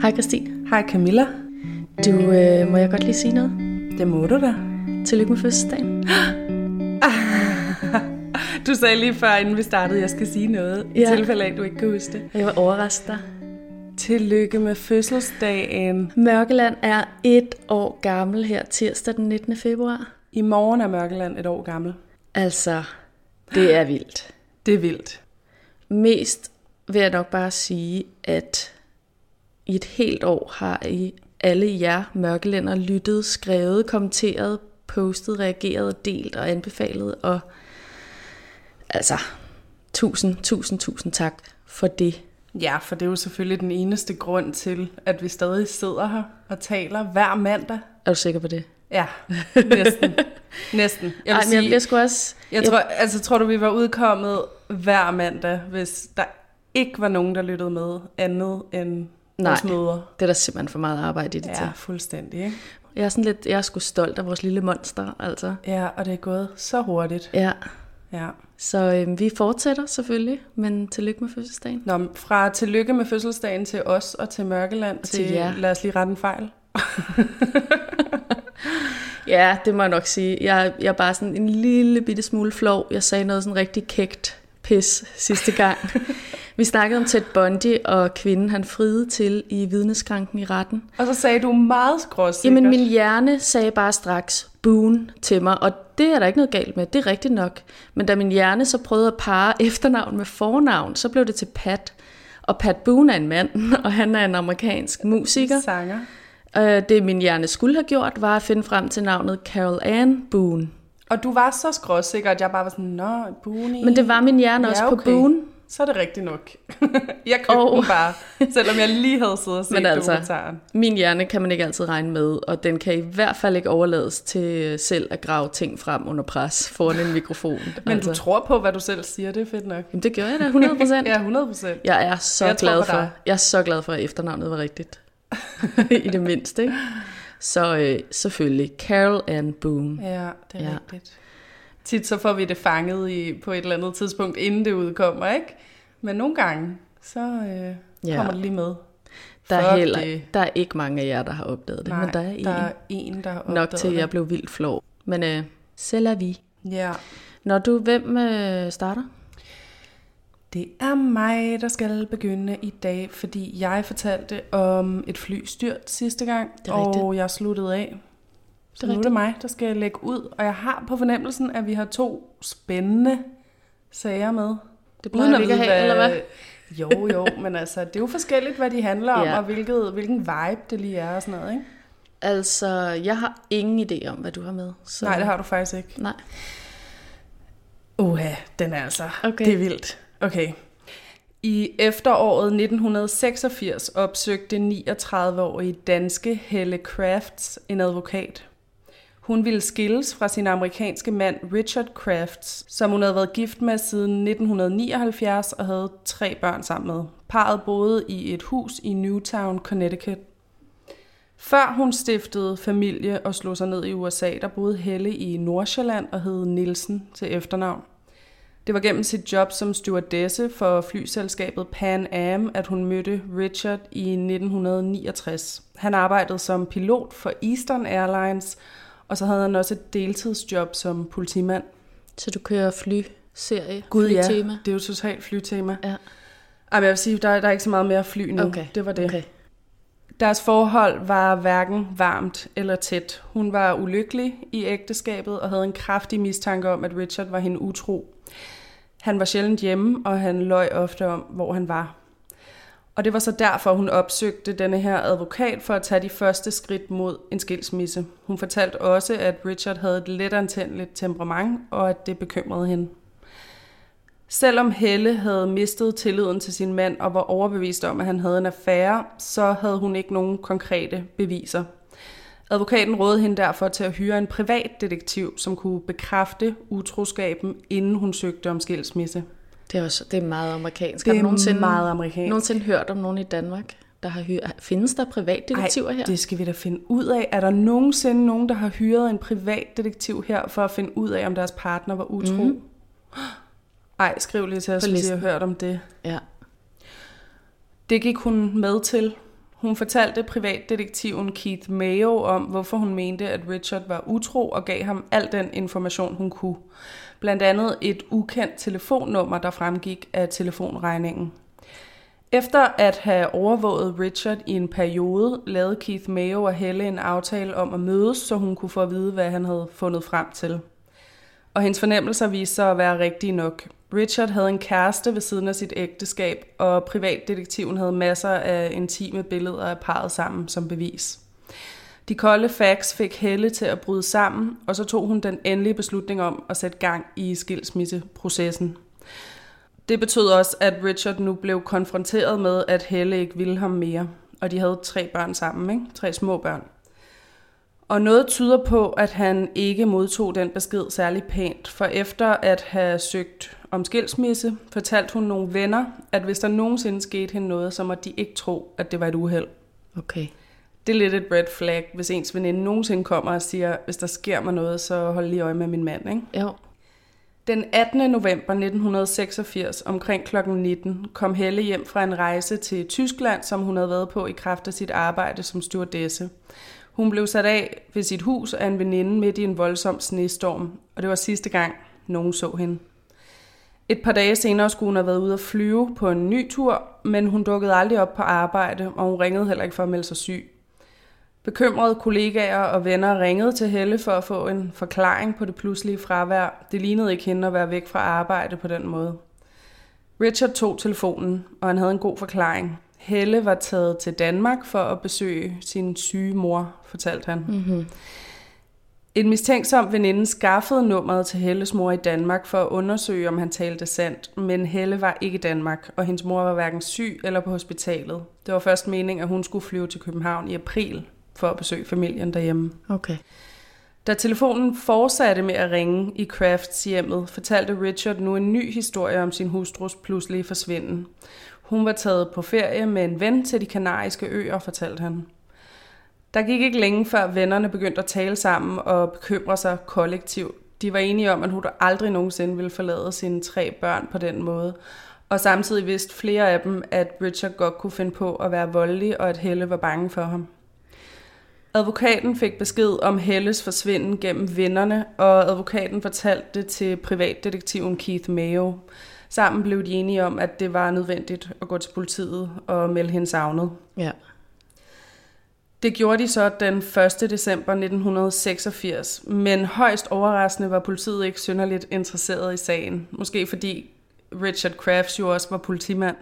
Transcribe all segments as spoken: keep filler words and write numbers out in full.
Hej Christine. Hej Camilla. Du, øh, må jeg godt lige sige noget? Det må du da. Tillykke med fødselsdagen. Du sagde lige før, inden vi startede, at jeg skal sige noget, ja. I tilfælde af, at du ikke kan huske det. Jeg var overrasket dig. Tillykke med fødselsdagen. Mørkeland er et år gammel her tirsdag den nittende februar. I morgen er Mørkeland et år gammel. Altså, det er vildt. Det er vildt. Mest vil jeg nok bare sige, at i et helt år har I alle jer mørkelænder lyttet, skrevet, kommenteret, postet, reageret, delt og anbefalet. Og altså, tusind, tusind, tusind tak for det. Ja, for det er jo selvfølgelig den eneste grund til, at vi stadig sidder her og taler hver mandag. Er du sikker på det? Ja, næsten. næsten. Jeg vil Ej, men sige, jeg bliver sgu også... Jeg, jeg tror, altså, tror du, vi var udkommet hver mandag, hvis der ikke var nogen, der lyttede med andet end vores møder? Nej, det er der simpelthen for meget arbejde i det ja, til. Ja, fuldstændig, ikke? Jeg er sådan lidt, jeg er sgu stolt af vores lille monster, altså. Ja, og det er gået så hurtigt. Ja. Ja. Så øh, vi fortsætter selvfølgelig, men tillykke med fødselsdagen. Nå, fra tillykke med fødselsdagen til os og til Mørkeland og til, til jer. Lad os lige rette en fejl. Ja, det må jeg nok sige. Jeg, jeg er bare sådan en lille bitte smule flov. Jeg sagde noget sådan rigtig kægt pis sidste gang. Vi snakkede om Ted Bundy og kvinden, han friede til i vidneskranken i retten. Og så sagde du meget skråsikkert. Jamen, min hjerne sagde bare straks Boone til mig, og det er der ikke noget galt med, det er rigtigt nok. Men da min hjerne så prøvede at parre efternavn med fornavn, så blev det til Pat. Og Pat Boone er en mand, og han er en amerikansk musiker. Sanger. Det min hjerne skulle have gjort, var at finde frem til navnet Carol Ann Boone. Og du var så skråsikker, at jeg bare var sådan, nå, Boone. Men det var min hjerne også ja, okay. på Boone. Så er det rigtigt nok. Jeg købte oh. den bare, selvom jeg lige havde siddet og set Men altså, dokumentaren. Min hjerne kan man ikke altid regne med, og den kan i hvert fald ikke overlades til selv at grave ting frem under pres foran en mikrofon. Men altså. Du tror på, hvad du selv siger, det er fedt nok. Jamen det gør jeg da, hundrede procent. Ja, hundrede procent. Jeg er så jeg glad for, jeg er så glad for, at efternavnet var rigtigt. I det mindste, ikke? Så øh, selvfølgelig, Carol Ann Boone. Ja, det er ja. rigtigt. Tit så får vi det fanget i, på et eller andet tidspunkt, inden det udkommer, ikke? Men nogle gange, så øh, ja. kommer det lige med. Der er, heller, der er ikke mange af jer, der har opdaget det, Nej, men der er en. der er en, der har opdaget nok til, at jeg blev vildt flov. Men øh, c'est la vie. Ja. Når du, hvem øh, starter? Det er mig, der skal begynde i dag, fordi jeg fortalte om et flystyrt sidste gang, og jeg sluttede af. Så nu er det mig, der skal lægge ud, og jeg har på fornemmelsen, at vi har to spændende sager med. Det plejer vi ikke at have, eller hvad? Jo, jo, men altså, det er jo forskelligt, hvad de handler om, ja. og hvilket, hvilken vibe det lige er og sådan noget, ikke? Altså, jeg har ingen idé om, hvad du har med. Så... Nej, det har du faktisk ikke. Nej. Uha, den er altså, okay. det er vildt. Okay. I efteråret nitten seksogfirs opsøgte niogtredive-årige danske Helle Crafts en advokat. Hun ville skilles fra sin amerikanske mand Richard Crafts, som hun havde været gift med siden nitten nioghalvfjerds og havde tre børn sammen med. Parret boede i et hus i Newtown, Connecticut. Før hun stiftede familie og slog sig ned i U S A, der boede Helle i Nordsjælland og hed Nielsen til efternavn. Det var gennem sit job som stewardesse for flyselskabet Pan Am, at hun mødte Richard i nitten niogtres. Han arbejdede som pilot for Eastern Airlines, og så havde han også et deltidsjob som politimand. Så du kører flyserie? Gud flytema. Ja, det er jo totalt flytema. Ja. Ej, men jeg vil sige, der, der er ikke så meget mere fly nu. Okay. Det var det. Okay. Deres forhold var hverken varmt eller tæt. Hun var ulykkelig i ægteskabet og havde en kraftig mistanke om, at Richard var hende utro. Han var sjældent hjemme, og han løj ofte om, hvor han var. Og det var så derfor, hun opsøgte denne her advokat for at tage de første skridt mod en skilsmisse. Hun fortalte også, at Richard havde et let antændeligt temperament, og at det bekymrede hende. Selvom Helle havde mistet tilliden til sin mand og var overbevist om, at han havde en affære, så havde hun ikke nogen konkrete beviser. Advokaten rådede hende derfor til at hyre en privatdetektiv, som kunne bekræfte utroskaben, inden hun søgte om skilsmisse. Det er også det er meget amerikansk. Det er har du nogensinde, meget amerikansk. nogensinde hørt om nogen i Danmark, der har hyret? Findes der privatdetektiver Ej, her? Det skal vi da finde ud af. Er der nogensinde nogen, der har hyret en privatdetektiv her for at finde ud af, om deres partner var utro? Mm. Ej, skriv lige til os, hvis I har hørt om det. Ja. Det gik hun med til. Hun fortalte privatdetektiven Keith Mayo om, hvorfor hun mente, at Richard var utro, og gav ham al den information, hun kunne. Blandt andet et ukendt telefonnummer, der fremgik af telefonregningen. Efter at have overvåget Richard i en periode, lavede Keith Mayo og Helle en aftale om at mødes, så hun kunne få at vide, hvad han havde fundet frem til. Og hendes fornemmelser viste sig at være rigtige nok. Richard havde en kæreste ved siden af sit ægteskab, og privatdetektiven havde masser af intime billeder af parret sammen som bevis. De kolde facts fik Helle til at bryde sammen, og så tog hun den endelige beslutning om at sætte gang i skilsmisseprocessen. Det betød også, at Richard nu blev konfronteret med, at Helle ikke ville ham mere, og de havde tre børn sammen, ikke? Tre små børn. Og noget tyder på, at han ikke modtog den besked særlig pænt, for efter at have søgt om skilsmisse, fortalte hun nogle venner, at hvis der nogensinde skete hende noget, så måtte de ikke tro, at det var et uheld. Okay. Det er lidt et red flag, hvis ens veninde nogensinde kommer og siger, hvis der sker mig noget, så hold lige øje med min mand, ikke? Jo. Den attende november nitten seksogfirs omkring klokken nitten kom Helle hjem fra en rejse til Tyskland, som hun havde været på i kraft af sit arbejde som stewardesse. Hun blev sat af ved sit hus af en veninde midt i en voldsom snestorm, og det var sidste gang, nogen så hende. Et par dage senere skulle hun have været ude at flyve på en ny tur, men hun dukkede aldrig op på arbejde, og hun ringede heller ikke for at melde sig syg. Bekymrede kollegaer og venner ringede til Helle for at få en forklaring på det pludselige fravær. Det lignede ikke hende at være væk fra arbejde på den måde. Richard tog telefonen, og han havde en god forklaring. Helle var taget til Danmark for at besøge sin syge mor, fortalte han. Mm-hmm. En mistænksom veninde skaffede nummeret til Helles mor i Danmark for at undersøge, om han talte sandt, men Helle var ikke i Danmark, og hendes mor var hverken syg eller på hospitalet. Det var først meningen, at hun skulle flyve til København i april for at besøge familien derhjemme. Okay. Da telefonen fortsatte med at ringe i Crafts hjemmet, fortalte Richard nu en ny historie om sin hustrus pludselige forsvinden. Hun var taget på ferie med en ven til de kanariske øer, fortalte han. Der gik ikke længe før vennerne begyndte at tale sammen og bekymre sig kollektivt. De var enige om, at hun aldrig nogensinde ville forlade sine tre børn på den måde. Og samtidig vidste flere af dem, at Richard godt kunne finde på at være voldelig, og at Helle var bange for ham. Advokaten fik besked om Helles forsvinden gennem vennerne, og advokaten fortalte det til privatdetektiven Keith Mayo. Sammen blev de enige om, at det var nødvendigt at gå til politiet og melde hende savnet. Ja. Det gjorde de så den første december nitten seksogfirs, men højst overraskende var politiet ikke synderligt interesseret i sagen. Måske fordi Richard Crafts jo også var politimand.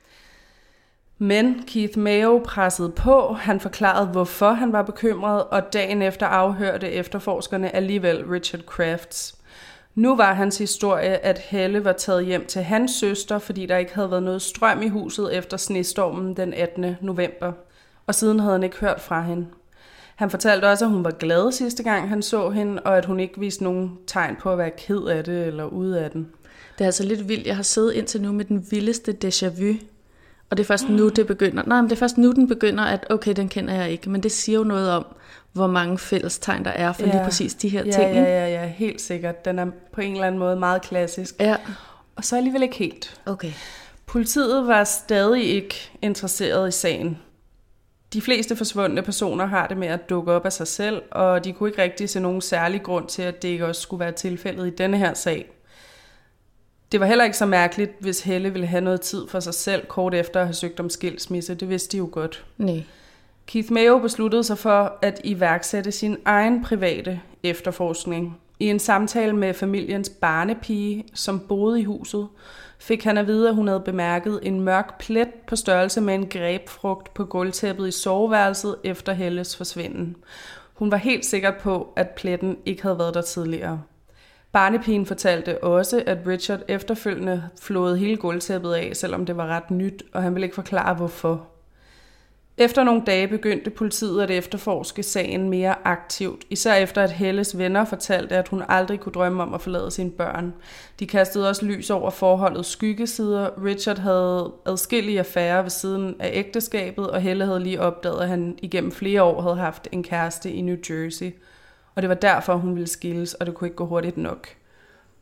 Men Keith Mayo pressede på, han forklarede, hvorfor han var bekymret, og dagen efter afhørte efterforskerne alligevel Richard Crafts. Nu var hans historie, at Helle var taget hjem til hans søster, fordi der ikke havde været noget strøm i huset efter snestormen den attende november. Og siden havde han ikke hørt fra hende. Han fortalte også, at hun var glad sidste gang, han så hende, og at hun ikke viste nogen tegn på at være ked af det eller ude af den. Det er altså lidt vildt. Jeg har siddet indtil nu med den vildeste déjà vu. Og det er først nu, det begynder. Nej, men det er først nu, den begynder, at okay, den kender jeg ikke. Men det siger jo noget om, hvor mange fællestegn der er for ja. lige præcis de her ja, ting. Ja, ja, ja, helt sikkert. Den er på en eller anden måde meget klassisk. Ja. Og så alligevel ikke helt. Okay. Politiet var stadig ikke interesseret i sagen. De fleste forsvundne personer har det med at dukke op af sig selv, og de kunne ikke rigtig se nogen særlig grund til, at det ikke også skulle være tilfældet i denne her sag. Det var heller ikke så mærkeligt, hvis Helle ville have noget tid for sig selv kort efter at have søgt om skilsmisse. Det vidste de jo godt. Nej. Keith Mayo besluttede sig for at iværksætte sin egen private efterforskning. I en samtale med familiens barnepige, som boede i huset, fik han at vide, at hun havde bemærket en mørk plet på størrelse med en grebfrugt på gulvtæppet i soveværelset efter Helles forsvinden. Hun var helt sikker på, at pletten ikke havde været der tidligere. Barnepigen fortalte også, at Richard efterfølgende flåede hele gulvtæppet af, selvom det var ret nyt, og han ville ikke forklare hvorfor. Efter nogle dage begyndte politiet at efterforske sagen mere aktivt, især efter at Helles venner fortalte, at hun aldrig kunne drømme om at forlade sine børn. De kastede også lys over forholdets skyggesider. Richard havde adskillige affærer ved siden af ægteskabet, og Helle havde lige opdaget, at han igennem flere år havde haft en kæreste i New Jersey. Og det var derfor, hun ville skilles, og det kunne ikke gå hurtigt nok.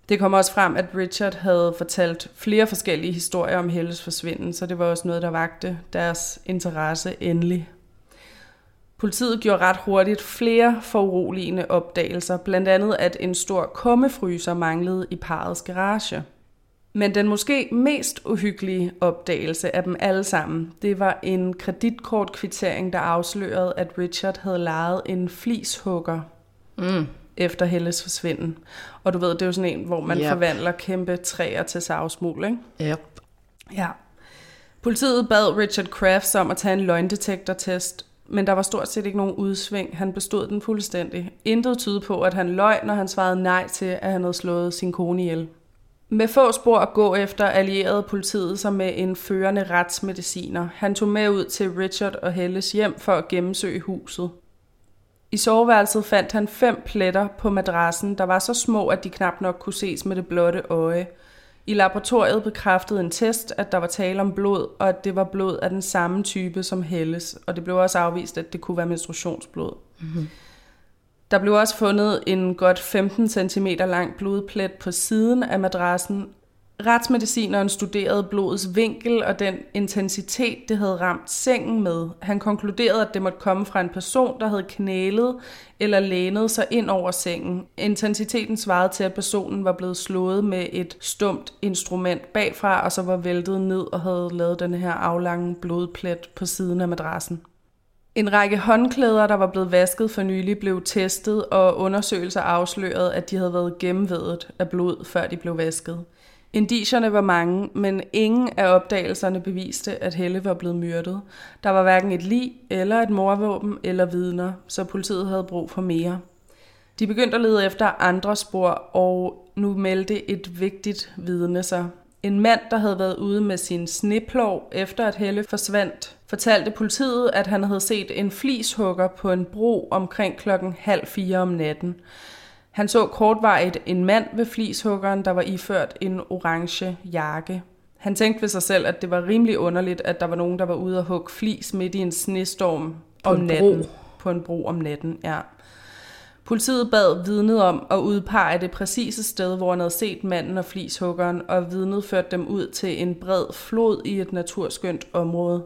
Det kom også frem, at Richard havde fortalt flere forskellige historier om Helles forsvinden, så det var også noget, der vakte deres interesse endelig. Politiet gjorde ret hurtigt flere foruroligende opdagelser, blandt andet at en stor kummefryser manglede i parrets garage. Men den måske mest uhyggelige opdagelse af dem alle sammen, det var en kreditkortkvittering, der afslørede, at Richard havde lejet en flishugger mm. efter Helles forsvinden. Og du ved, det er jo sådan en, hvor man yep. forvandler kæmpe træer til savsmuld, ikke? Yep. Ja. Politiet bad Richard Crafts om at tage en løgndetektortest, men der var stort set ikke nogen udsving. Han bestod den fuldstændig. Intet tyder på, at han løj, når han svarede nej til, at han havde slået sin kone ihjel. Med få spor at gå efter allierede politiet sig med en førende retsmediciner. Han tog med ud til Richard og Helles hjem for at gennemsøge huset. I soveværelset fandt han fem pletter på madrassen, der var så små, at de knap nok kunne ses med det blotte øje. I laboratoriet bekræftede en test, at der var tale om blod, og at det var blod af den samme type som Helles, og det blev også afvist, at det kunne være menstruationsblod. Mm-hmm. Der blev også fundet en godt femten centimeter lang blodplet på siden af madrassen. Retsmedicineren studerede blodets vinkel og den intensitet, det havde ramt sengen med. Han konkluderede, at det måtte komme fra en person, der havde knælet eller lænet sig ind over sengen. Intensiteten svarede til, at personen var blevet slået med et stumt instrument bagfra, og så var væltet ned og havde lavet den her aflange blodplet på siden af madrassen. En række håndklæder, der var blevet vasket for nylig, blev testet, og undersøgelser afslørede, at de havde været gennemvædet af blod, før de blev vasket. Indicierne var mange, men ingen af opdagelserne beviste, at Helle var blevet myrdet. Der var hverken et lig eller et mordvåben eller vidner, så politiet havde brug for mere. De begyndte at lede efter andre spor, og nu meldte et vigtigt vidne sig. En mand, der havde været ude med sin sneplov, efter at Helle forsvandt, fortalte politiet, at han havde set en flishugger på en bro omkring klokken halv fire om natten. Han så kortvarigt en mand ved flishuggeren, der var iført en orange jakke. Han tænkte ved sig selv, at det var rimelig underligt, at der var nogen, der var ude og hugge flis midt i en snestorm på om en natten. bro. På en bro om natten, ja. Politiet bad vidnet om at udpege det præcise sted, hvor han havde set manden og flishuggeren, og vidnet førte dem ud til en bred flod i et naturskønt område.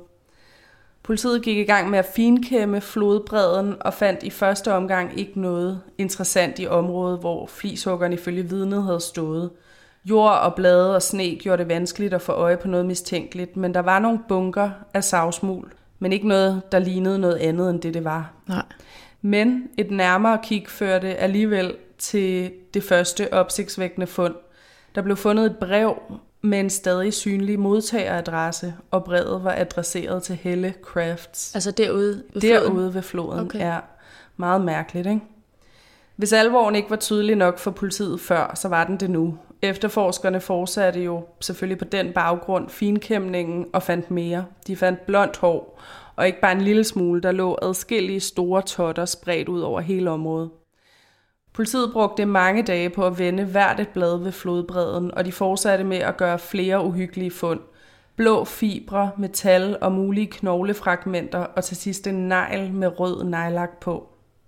Politiet gik i gang med at finkæmme flodbredden og fandt i første omgang ikke noget interessant i området, hvor flishuggeren ifølge vidnet havde stået. Jord og blade og sne gjorde det vanskeligt at få øje på noget mistænkeligt, men der var nogle bunker af savsmuld, men ikke noget, der lignede noget andet end det, det var. Nej. Men et nærmere kig førte alligevel til det første opsigtsvækkende fund. Der blev fundet et brev med en stadig synlig modtageradresse, og brevet var adresseret til Helle Crafts. Altså derude ved derude floden? Derude ved floden, okay. Ja. Meget mærkeligt, ikke? Hvis alvoren ikke var tydelig nok for politiet før, så var den det nu. Efterforskerne fortsatte jo selvfølgelig på den baggrund finkæmningen og fandt mere. De fandt blondt hår, og ikke bare en lille smule, der lå adskillige store totter spredt ud over hele området. Politiet brugte mange dage på at vende hvert et blad ved flodbredden, og de fortsatte med at gøre flere uhyggelige fund. Blå fibre, metal og mulige knoglefragmenter, og til sidst en negl med rød nejlak på.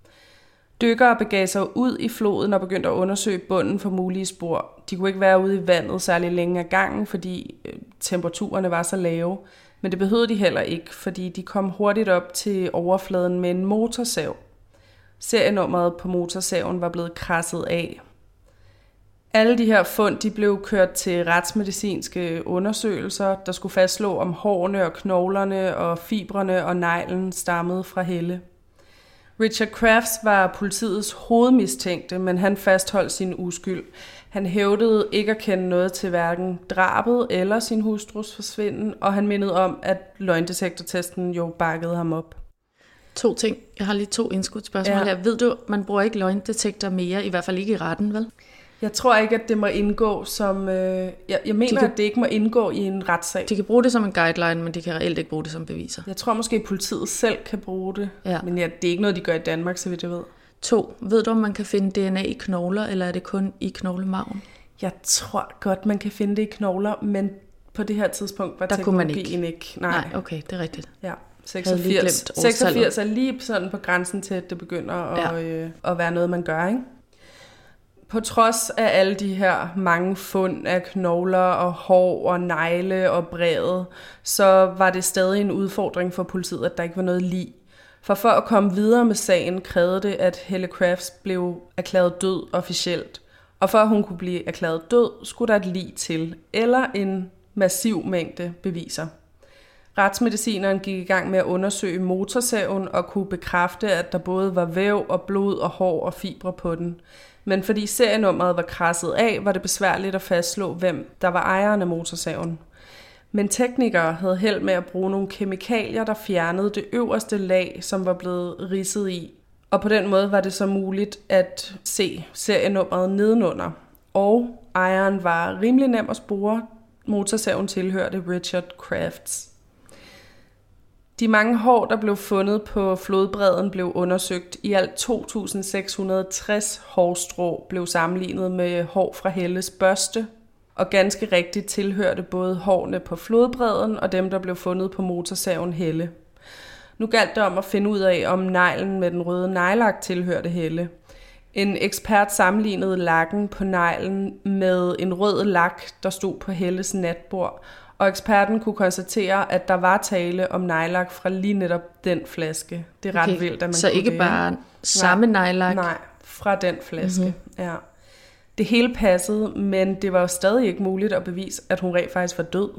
Dykkere begav sig ud i floden og begyndte at undersøge bunden for mulige spor. De kunne ikke være ude i vandet særlig længe ad gangen, fordi temperaturerne var så lave. Men det behøvede de heller ikke, fordi de kom hurtigt op til overfladen med en motorsav. Serienummeret på motorsaven var blevet kradset af. Alle de her fund de blev kørt til retsmedicinske undersøgelser, der skulle fastslå om hårene og knoglerne og fibrene og neglen stammede fra Helle. Richard Crafts var politiets hovedmistænkte, men han fastholdt sin uskyld. Han hævdede ikke at kende noget til hverken drabet eller sin hustrus forsvinden, og han mindede om, at løgndetektortesten jo bakkede ham op. To ting. Jeg har lige to indskudspørgsmål ja. her. Ved du, man bruger ikke løgndetektor mere, i hvert fald ikke i retten, vel? Jeg tror ikke, at det må indgå som... Øh, jeg, jeg mener, de kan, at det ikke må indgå i en retssag. De kan bruge det som en guideline, men de kan reelt ikke bruge det som beviser. Jeg tror måske, at politiet selv kan bruge det. Ja. Men ja, det er ikke noget, de gør i Danmark, så vidt jeg ved. To. Ved du, om man kan finde D N A i knogler, eller er det kun i knoglemarven? Jeg tror godt, man kan finde det i knogler, men på det her tidspunkt var der teknologien ikke. ikke. Nej. Nej, okay, det er rigtigt. Ja. seksogfirs, seksogfirs er lige sådan på grænsen til, at det begynder at, ja. øh, at være noget, man gør, ikke? På trods af alle de her mange fund af knogler og hår og negle og brevet, så var det stadig en udfordring for politiet, at der ikke var noget lig. For for at komme videre med sagen, krævede det, at Helle Crafts blev erklæret død officielt. Og for at hun kunne blive erklæret død, skulle der et lig til, eller en massiv mængde beviser. Retsmedicineren gik i gang med at undersøge motorsaven og kunne bekræfte, at der både var væv og blod og hår og fibre på den. Men fordi serienummeret var kradset af, var det besværligt at fastslå, hvem der var ejeren af motorsaven. Men teknikere havde held med at bruge nogle kemikalier, der fjernede det øverste lag, som var blevet ridset i. Og på den måde var det så muligt at se serienummeret nedenunder. Og ejeren var rimelig nem at spore. Motorsaven tilhørte Richard Crafts. De mange hår, der blev fundet på flodbredden, blev undersøgt. I alt to tusind seks hundrede og tres hårstrå blev sammenlignet med hår fra Helles børste. Og ganske rigtigt tilhørte både hårene på flodbredden og dem, der blev fundet på motorsaven Helle. Nu galt det om at finde ud af, om neglen med den røde neglelak tilhørte Helle. En ekspert sammenlignede lakken på neglen med en rød lak, der stod på Helles natbord, og eksperten kunne konstatere, at der var tale om neglelak fra lige netop den flaske. Det er ret okay. vildt, at man Så kunne ikke det. bare samme neglelak? Nej, fra den flaske, mm-hmm. ja. Det hele passede, men det var jo stadig ikke muligt at bevise, at hun rent faktisk var død.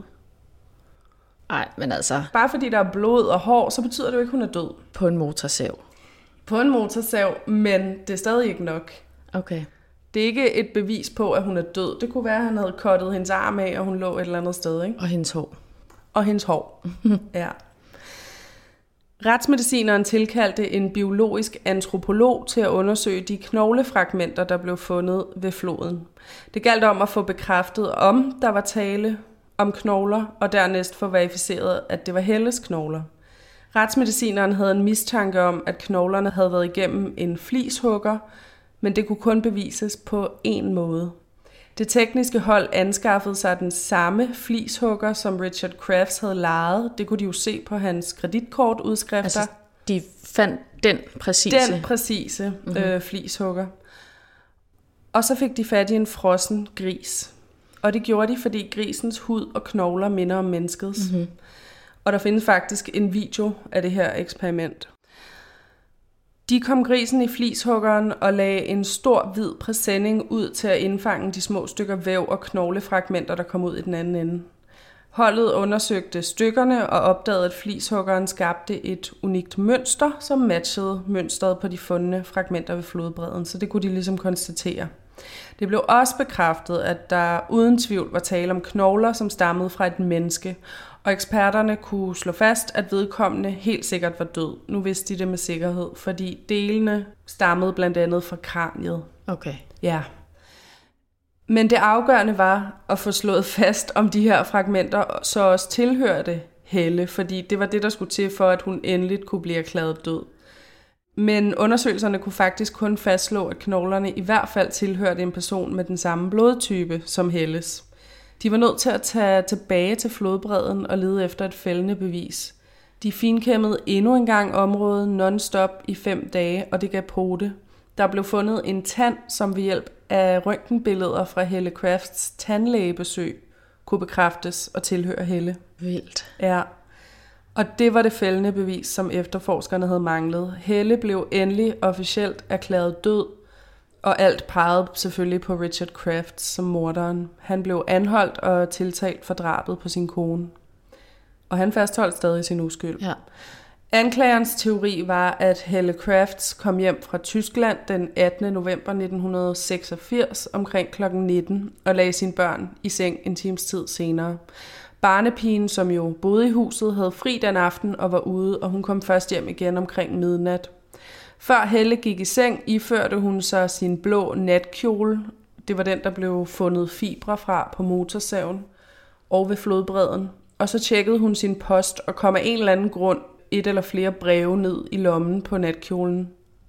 Nej, men altså... Bare fordi der er blod og hår, så betyder det jo ikke, at hun er død. På en motorsav? På en motorsav, men det er stadig ikke nok. Okay. Det er ikke et bevis på, at hun er død. Det kunne være, at han havde kottet hendes arm af, og hun lå et eller andet sted, ikke? Og hendes hår. Og hendes hår, ja. Retsmedicineren tilkaldte en biologisk antropolog til at undersøge de knoglefragmenter, der blev fundet ved floden. Det galt om at få bekræftet, om der var tale om knogler, og dernæst få verificeret, at det var Helles knogler. Retsmedicineren havde en mistanke om, at knoglerne havde været igennem en flishugger, men det kunne kun bevises på én måde. Det tekniske hold anskaffede sig den samme flishugger, som Richard Crafts havde lejet. Det kunne de jo se på hans kreditkortudskrifter. Altså, de fandt den præcise? Den præcise mm-hmm. øh, flishugger. Og så fik de fat i en frossen gris. Og det gjorde de, fordi grisens hud og knogler minder om menneskets. Mm-hmm. Og der findes faktisk en video af det her eksperiment. De kom grisen i flishuggeren og lagde en stor hvid præsending ud til at indfange de små stykker væv og knoglefragmenter, der kom ud i den anden ende. Holdet undersøgte stykkerne og opdagede, at flishuggeren skabte et unikt mønster, som matchede mønstret på de fundne fragmenter ved flodbredden, så det kunne de ligesom konstatere. Det blev også bekræftet, at der uden tvivl var tale om knogler, som stammede fra et menneske, og eksperterne kunne slå fast, at vedkommende helt sikkert var død. Nu vidste de det med sikkerhed, fordi delene stammede blandt andet fra kraniet. Okay. Ja. Men det afgørende var at få slået fast, om de her fragmenter så også tilhørte Helle, fordi det var det, der skulle til for, at hun endeligt kunne blive erklæret død. Men undersøgelserne kunne faktisk kun fastslå, at knoglerne i hvert fald tilhørte en person med den samme blodtype som Helles. De var nødt til at tage tilbage til flodbredden og lede efter et fældende bevis. De finkæmmede endnu en gang området non-stop i fem dage, og det gav pote. Der blev fundet en tand, som ved hjælp af røntgenbilleder fra Helle Crafts tandlægebesøg kunne bekræftes og tilhøre Helle. Vildt. Ja. Og det var det fældende bevis, som efterforskerne havde manglet. Helle blev endelig officielt erklæret død, og alt pegede selvfølgelig på Richard Crafts som morderen. Han blev anholdt og tiltalt for drabet på sin kone. Og han fastholdt stadig sin uskyld. Ja. Anklagerens teori var, at Helle Crafts kom hjem fra Tyskland den attende november nitten seksogfirs omkring klokken nitten og lagde sine børn i seng en times tid senere. Barnepigen, som jo boede i huset, havde fri den aften og var ude, og hun kom først hjem igen omkring midnat. Før Helle gik i seng, iførte hun sig sin blå natkjole. Det var den, der blev fundet fibre fra på motorsaven og ved flodbredden. Og så tjekkede hun sin post og kom af en eller anden grund et eller flere breve ned i lommen på natkjolen.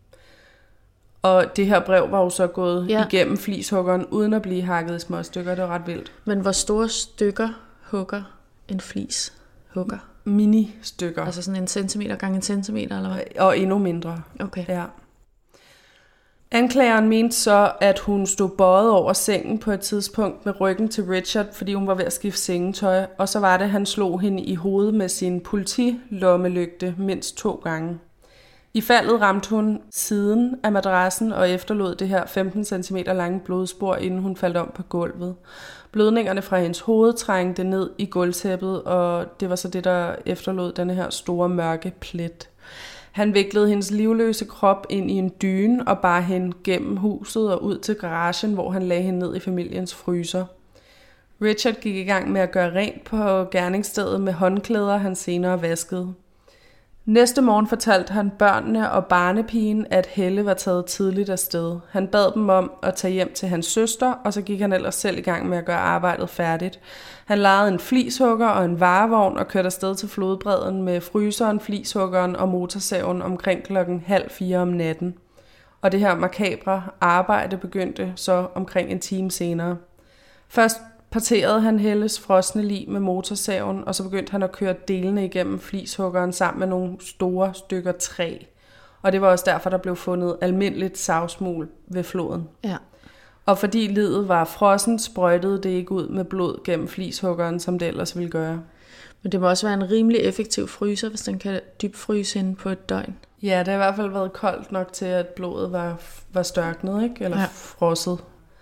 Og det her brev var jo så gået ja. igennem flishuggeren uden at blive hakket i små stykker. Det var ret vildt. Men hvor store stykker hugger en flis hugger? Mini-stykker. Altså sådan en centimeter gange en centimeter, eller hvad? Og endnu mindre. Okay. Ja. Anklageren mente så, at hun stod bøjet over sengen på et tidspunkt med ryggen til Richard, fordi hun var ved at skifte sengetøj, og så var det, at han slog hende i hovedet med sin politilommelygte mindst to gange. I faldet ramte hun siden af madrassen og efterlod det her femten centimeter lange blodspor, inden hun faldt om på gulvet. Blødningerne fra hendes hoved trængte ned i gulvtæppet, og det var så det, der efterlod denne her store mørke plet. Han viklede hendes livløse krop ind i en dyne og bar hende gennem huset og ud til garagen, hvor han lagde hende ned i familiens fryser. Richard gik i gang med at gøre rent på gerningsstedet med håndklæder, han senere vaskede. Næste morgen fortalte han børnene og barnepigen, at Helle var taget tidligt afsted. Han bad dem om at tage hjem til hans søster, og så gik han ellers selv i gang med at gøre arbejdet færdigt. Han lejede en flishugger og en varevogn og kørte afsted til flodbredden med fryseren, flishuggeren og motorsaven omkring klokken halv fire om natten. Og det her makabre arbejde begyndte så omkring en time senere. Først parterede han Helles frosne lig med motorsaven, og så begyndte han at køre delene igennem flishuggeren sammen med nogle store stykker træ. Og det var også derfor, der blev fundet almindeligt savsmul ved floden. Ja. Og fordi lidet var frossen, sprøjtede det ikke ud med blod gennem flishuggeren, som det ellers ville gøre. Men det må også være en rimelig effektiv fryser, hvis den kan dybfryse inde på et døgn. Ja, det har i hvert fald været koldt nok til, at blodet var, var størknet, ikke? Eller ja. frosset.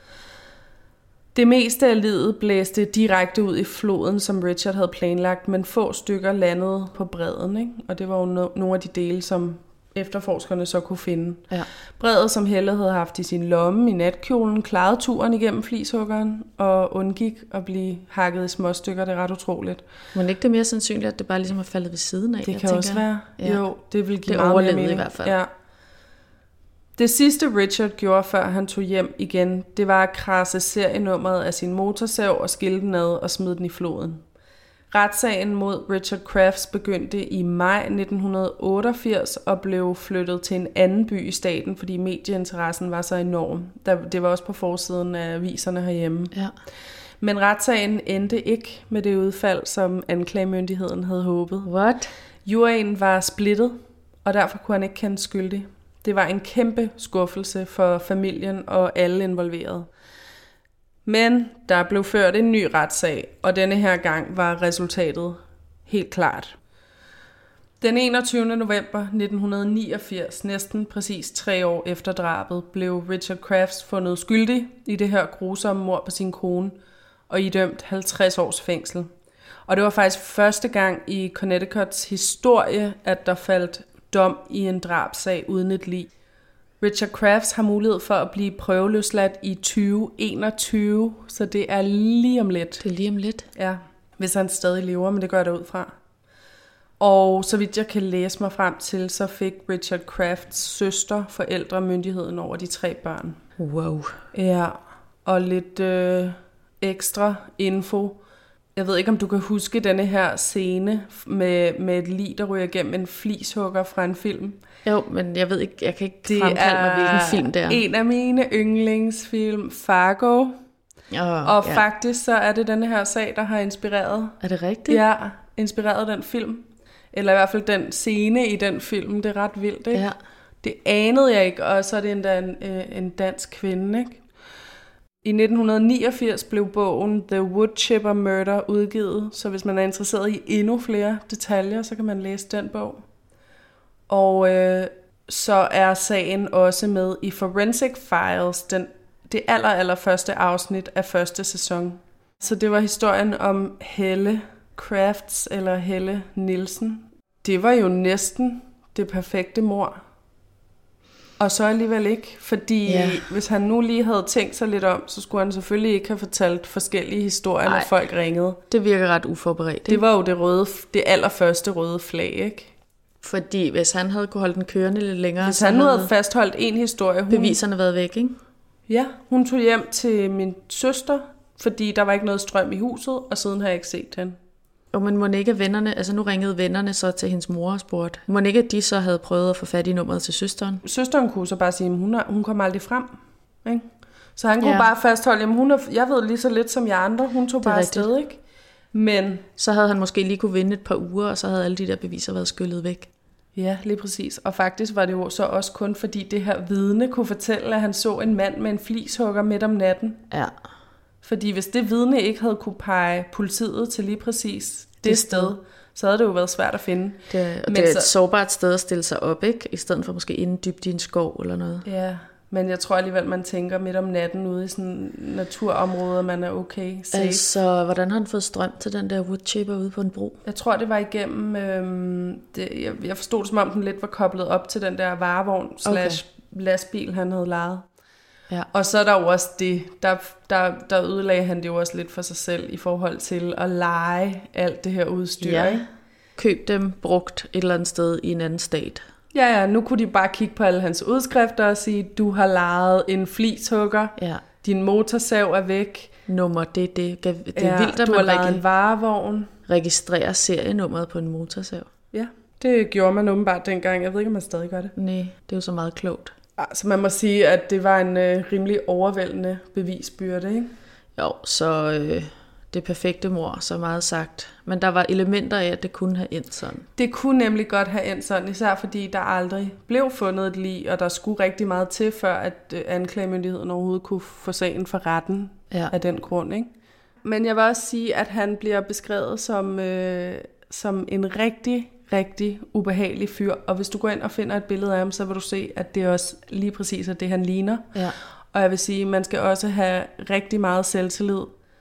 Det meste af lidet blæste direkte ud i floden, som Richard havde planlagt, men få stykker landede på bredden, ikke? Og det var jo no- nogle af de dele, som efterforskerne så kunne finde. Ja. Bredet, som Helle havde haft i sin lomme i natkjolen, klarede turen igennem flishuggeren og undgik at blive hakket i små stykker. Det er ret utroligt. Men ikke det mere sandsynligt, at det bare ligesom er faldet ved siden af? Det kan tænker, også være. Ja. Jo, det vil give det meget overlevede mere mening. I hvert fald. Ja. Det sidste Richard gjorde, før han tog hjem igen, det var at krasse serienummeret af sin motorsav og skille den ad og smide den i floden. Retssagen mod Richard Crafts begyndte i maj nitten otteogfirs og blev flyttet til en anden by i staten, fordi medieinteressen var så enorm. Det var også på forsiden af aviserne herhjemme. Ja. Men retssagen endte ikke med det udfald, som anklagemyndigheden havde håbet. What? Juryen var splittet, og derfor kunne han ikke kendes skyldig. Det var en kæmpe skuffelse for familien og alle involverede. Men der blev ført en ny retssag, og denne her gang var resultatet helt klart. Den enogtyvende november nitten niogfirs, næsten præcis tre år efter drabet, blev Richard Crafts fundet skyldig i det her grusomme mord på sin kone og idømt halvtreds års fængsel. Og det var faktisk første gang i Connecticuts historie, at der faldt dom i en drabsag uden et lig. Richard Crafts har mulighed for at blive prøveløsladt i tyve enogtyve, så det er lige om lidt. Det er lige om lidt? Ja, hvis han stadig lever, men det gør det ud fra. Og så vidt jeg kan læse mig frem til, så fik Richard Crafts søster forældremyndigheden over de tre børn. Wow. Ja, og lidt øh, ekstra info. Jeg ved ikke, om du kan huske denne her scene med, med et lig, der ryger gennem en flishugger fra en film. Jo, men jeg ved ikke, jeg kan ikke fremkalde mig, hvilken film det er. Det er en af mine yndlingsfilm, Fargo. Oh, og ja. Faktisk så er det denne her sag, der har inspireret. Er det rigtigt? Ja, inspireret den film. Eller i hvert fald den scene i den film. Det er ret vildt, ikke? Ja. Det anede jeg ikke, og så er det endda en, en dansk kvinde, ikke? I nitten niogfirs blev bogen The Woodchipper Murder udgivet, så hvis man er interesseret i endnu flere detaljer, så kan man læse den bog. Og øh, så er sagen også med i Forensic Files, den, det aller, aller første afsnit af første sæson. Så det var historien om Helle Crafts, eller Helle Nielsen. Det var jo næsten det perfekte mord. Og så alligevel ikke, fordi ja. Hvis han nu lige havde tænkt sig lidt om, så skulle han selvfølgelig ikke have fortalt forskellige historier, når folk ringede. Det virker ret uforberedt. Ikke? Det var jo det, røde, det allerførste røde flag, ikke? Fordi hvis han havde kunne holde den kørende lidt længere... Hvis han nu havde fastholdt en historie... Hun, beviserne været væk, ikke? Ja, hun tog hjem til min søster, fordi der var ikke noget strøm i huset, og siden har jeg ikke set hende. Og men må ikke vennerne, altså nu ringede vennerne så til hendes mor og spurgte, må ikke at de så havde prøvet at få fat i nummeret til søsteren? Søsteren kunne så bare sige, at hun, hun kom aldrig frem, ikke? Så han kunne ja. bare fastholde, at hun er, jeg ved lige så lidt som jeg andre, hun tog bare afsted, ikke? Men så havde han måske lige kunne vinde et par uger, og så havde alle de der beviser været skyllet væk. Ja, lige præcis. Og faktisk var det jo så også kun fordi det her vidne kunne fortælle, at han så en mand med en flishugger midt om natten. Ja. Fordi hvis det vidne ikke havde kunne pege politiet til lige præcis det, det sted, sted, så havde det jo været svært at finde. Det, og men det er så, et sårbart sted at stille sig op, ikke? I stedet for måske inde dybt i en skov eller noget. Ja, men jeg tror alligevel, man tænker midt om natten ude i sådan naturområder, man er okay safe. Altså, hvordan har han fået strøm til den der woodchipper ude på en bro? Jeg tror, det var igennem... Øhm, det, jeg, jeg forstod det, som om den lidt var koblet op til den der varevogn slash okay. lastbil, han havde lejet. Ja. Og så er der jo også det, der, der, der ødelagde han det jo også lidt for sig selv i forhold til at lege alt det her udstyr. Ja. Ikke? Køb dem brugt et eller andet sted i en anden stat. Ja, ja, nu kunne de bare kigge på alle hans udskrifter og sige, du har lejet en flishugger, ja. din motorsav er væk. Nummer, det, det, det er ja, vildt, at du man har lejet regi- en varevogn. registrerer serienummeret på en motorsav. Ja, det gjorde man åbenbart dengang. Jeg ved ikke, om man stadig gør det. Nej, det er jo så meget klogt. Altså man må sige, at det var en øh, rimelig overvældende bevisbyrde, ikke? Jo, så øh, det perfekte mord, så meget sagt. Men der var elementer af, at det kunne have endt sådan. Det kunne nemlig godt have endt sådan, især fordi der aldrig blev fundet et lig, og der skulle rigtig meget til, før at øh, anklagemyndigheden overhovedet kunne få sagen for retten ja. af den grund, ikke? Men jeg vil også sige, at han bliver beskrevet som, øh, som en rigtig, rigtig ubehagelig fyr. Og hvis du går ind og finder et billede af ham, så vil du se, at det også lige præcis er det, han ligner. Ja. Og jeg vil sige, at man skal også have rigtig meget selvtillid.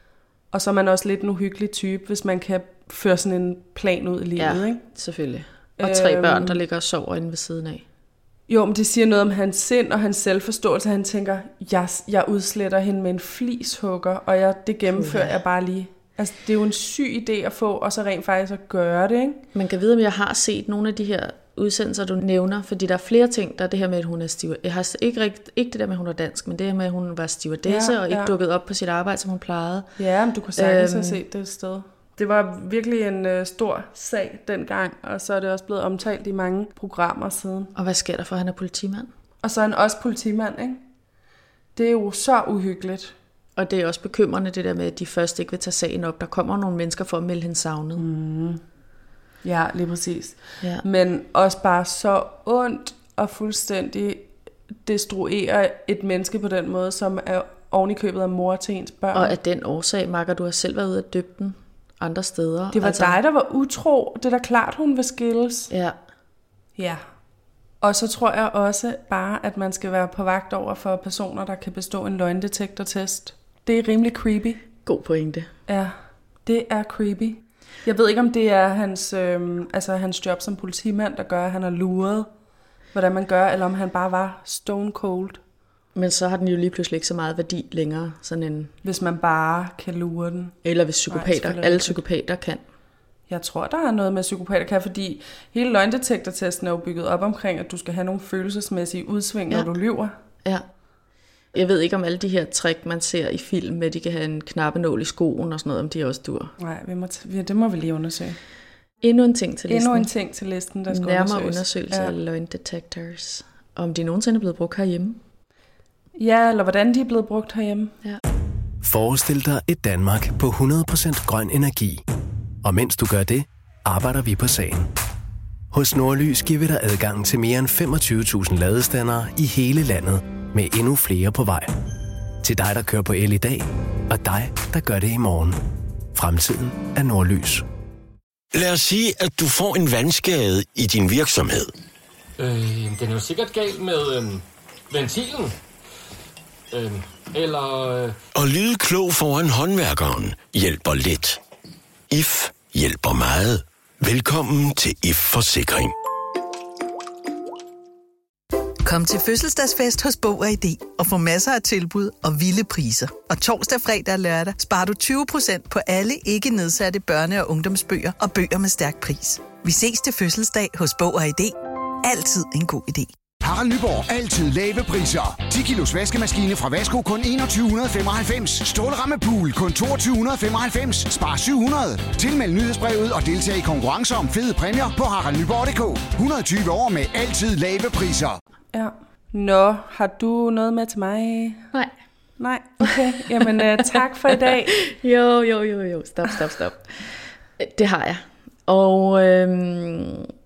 Og så er man også lidt en uhyggelig type, hvis man kan føre sådan en plan ud i livet. Ja, ikke? Selvfølgelig. Og tre øhm, børn, der ligger og sover inde ved siden af. Jo, men det siger noget om hans sind og hans selvforståelse. Han tænker, jeg, jeg udsletter hende med en flishugger, og jeg, det gennemfører jeg bare lige. Altså, det er jo en syg idé at få, og så rent faktisk at gøre det, ikke? Man kan vide, om jeg har set nogle af de her udsendelser, du nævner, fordi der er flere ting. Der er det her med, at hun er steward. Jeg har ikke, rigt, ikke det der med, at hun er dansk, men det her med, at hun var stewardesse ja, og ikke ja. dukket op på sit arbejde, som hun plejede. Ja, men du kunne sagtens øhm, have set det et sted. Det var virkelig en øh, stor sag dengang, og så er det også blevet omtalt i mange programmer siden. Og hvad sker der for, at han er politimand? Og så er han også politimand, ikke? Det er jo så uhyggeligt. Og det er også bekymrende, det der med, at de først ikke vil tage sagen op. Der kommer nogle mennesker for at melde hende savnet. Mm. Ja, lige præcis. Ja. Men også bare så ondt og fuldstændig destruere et menneske på den måde, som er oven i købet af mor til ens børn. Og af den årsag, Marker, du har selv været ude at døbe den andre steder. Det var altså dig, der var utro. Det er da klart, hun vil skilles. Ja. Ja. Og så tror jeg også bare, at man skal være på vagt over for personer, der kan bestå en løgndetektortest. Det er rimelig creepy. God pointe. Ja, det er creepy. Jeg ved ikke, om det er hans, øh, altså hans job som politimand, der gør, at han har luret, hvordan man gør, eller om han bare var stone cold. Men så har den jo lige pludselig ikke så meget værdi længere. Sådan en... Hvis man bare kan lure den. Eller hvis psykopater, Nej, alle psykopater kan. Jeg tror, der er noget med psykopater kan, fordi hele løgndetektortesten er jo bygget op omkring, at du skal have nogle følelsesmæssige udsving, ja. når du lyver. Ja. Jeg ved ikke, om alle de her trick, man ser i film, med at de kan have en knappenål i skoen og sådan noget, om de også dur. Nej, vi må t- det må vi lige undersøge. Endnu en ting til listen. Endnu en ting til listen, der skal Nærmere undersøges. undersøgelse ja. af løgndetectors. Om de nogensinde er blevet brugt herhjemme. Ja, eller hvordan de er blevet brugt herhjemme. Ja. Forestil dig et Danmark på hundrede procent grøn energi. Og mens du gør det, arbejder vi på sagen. Hos Nordlys giver vi dig adgang til mere end femogtyve tusind ladestandere i hele landet, med endnu flere på vej. Til dig, der kører på el i dag, og dig, der gør det i morgen. Fremtiden er Nordlys. Lad os sige, at du får en vandskade i din virksomhed. Øh, den er jo sikkert galt med øh, ventilen. Øh, eller... Øh... Og lyde klog foran håndværkeren hjælper lidt. I F hjælper meget. Velkommen til I F Forsikring. Kom til fødselsdagsfest hos Bog og I D og få masser af tilbud og vilde priser. Og torsdag, fredag og lørdag sparer du tyve procent på alle ikke nedsatte børne- og ungdomsbøger og bøger med stærk pris. Vi ses til fødselsdag hos Bog og I D. Altid en god idé. Harald Nyborg. Altid lave priser. ti kilos vaskemaskine fra Vasko kun enogtyve femoghalvfems. Stålramme pool kun toogtyve femoghalvfems. Spar syv hundrede. Tilmeld nyhedsbrevet og deltag i konkurrencer om fede præmier på harald nyborg punktum d k. et hundrede og tyve år med altid lave priser. Ja. Nå, har du noget med til mig? Nej. Nej, okay. Jamen, uh, tak for i dag. Jo, jo, jo, jo. Stop, stop, stop. Det har jeg. Og øhm,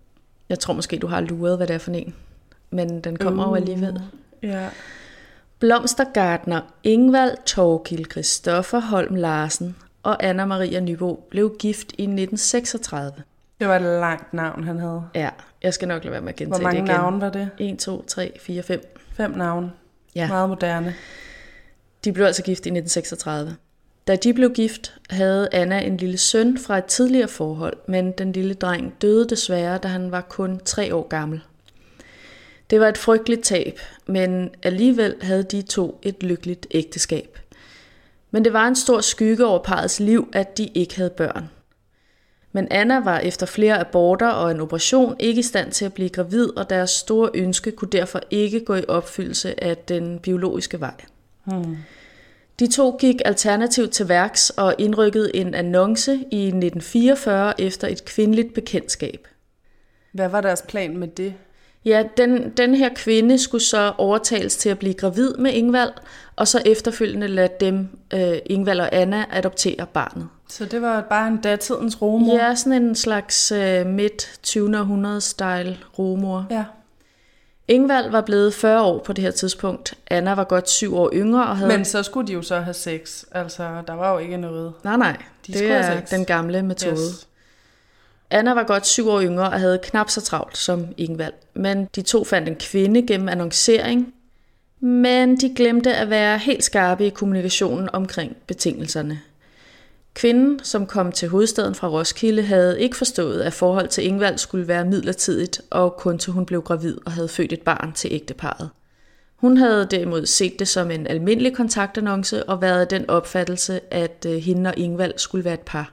Jeg tror måske, du har luret, hvad det er for en. Men den kommer uh, jo alligevel. Ja. Blomstergartner Ingvald Torkild Christoffer Holm Larsen og Anna Maria Nybo blev gift i nitten seksogtredive. Det var et langt navn, han havde. Ja, jeg skal nok lade være med at gentage det igen. Hvor mange navne var det? en, to, tre, fire, fem. Fem navne. Ja. Meget moderne. De blev altså gift i nitten seksogtredive. Da de blev gift, havde Anna en lille søn fra et tidligere forhold, men den lille dreng døde desværre, da han var kun tre år gammel. Det var et frygteligt tab, men alligevel havde de to et lykkeligt ægteskab. Men det var en stor skygge over parrets liv, at de ikke havde børn. Men Anna var efter flere aborter og en operation ikke i stand til at blive gravid, og deres store ønske kunne derfor ikke gå i opfyldelse af den biologiske vej. Hmm. De to gik alternativt til værks og indrykkede en annonce i nitten fireogfyrre efter et kvindeligt bekendtskab. Hvad var deres plan med det? Ja, den, den her kvinde skulle så overtales til at blive gravid med Ingvald, og så efterfølgende lade dem, øh, Ingvald og Anna, adoptere barnet. Så det var bare en datidens rugemor? Ja, sådan en slags øh, midt tyvende århundrede-style rugemor. Ja. Ingvald var blevet fyrre år på det her tidspunkt. Anna var godt syv år yngre og havde... Men så skulle de jo så have sex. Altså, der var jo ikke noget... Nej, nej. De det er den gamle metode. Yes. Anna var godt syv år yngre og havde knap så travlt som Ingvald. Men de to fandt en kvinde gennem annoncering. Men de glemte at være helt skarpe i kommunikationen omkring betingelserne. Kvinden, som kom til hovedstaden fra Roskilde, havde ikke forstået, at forhold til Ingvald skulle være midlertidigt, og kun til hun blev gravid og havde født et barn til ægteparret. Hun havde derimod set det som en almindelig kontaktannonce og været af den opfattelse, at hende og Ingvald skulle være et par.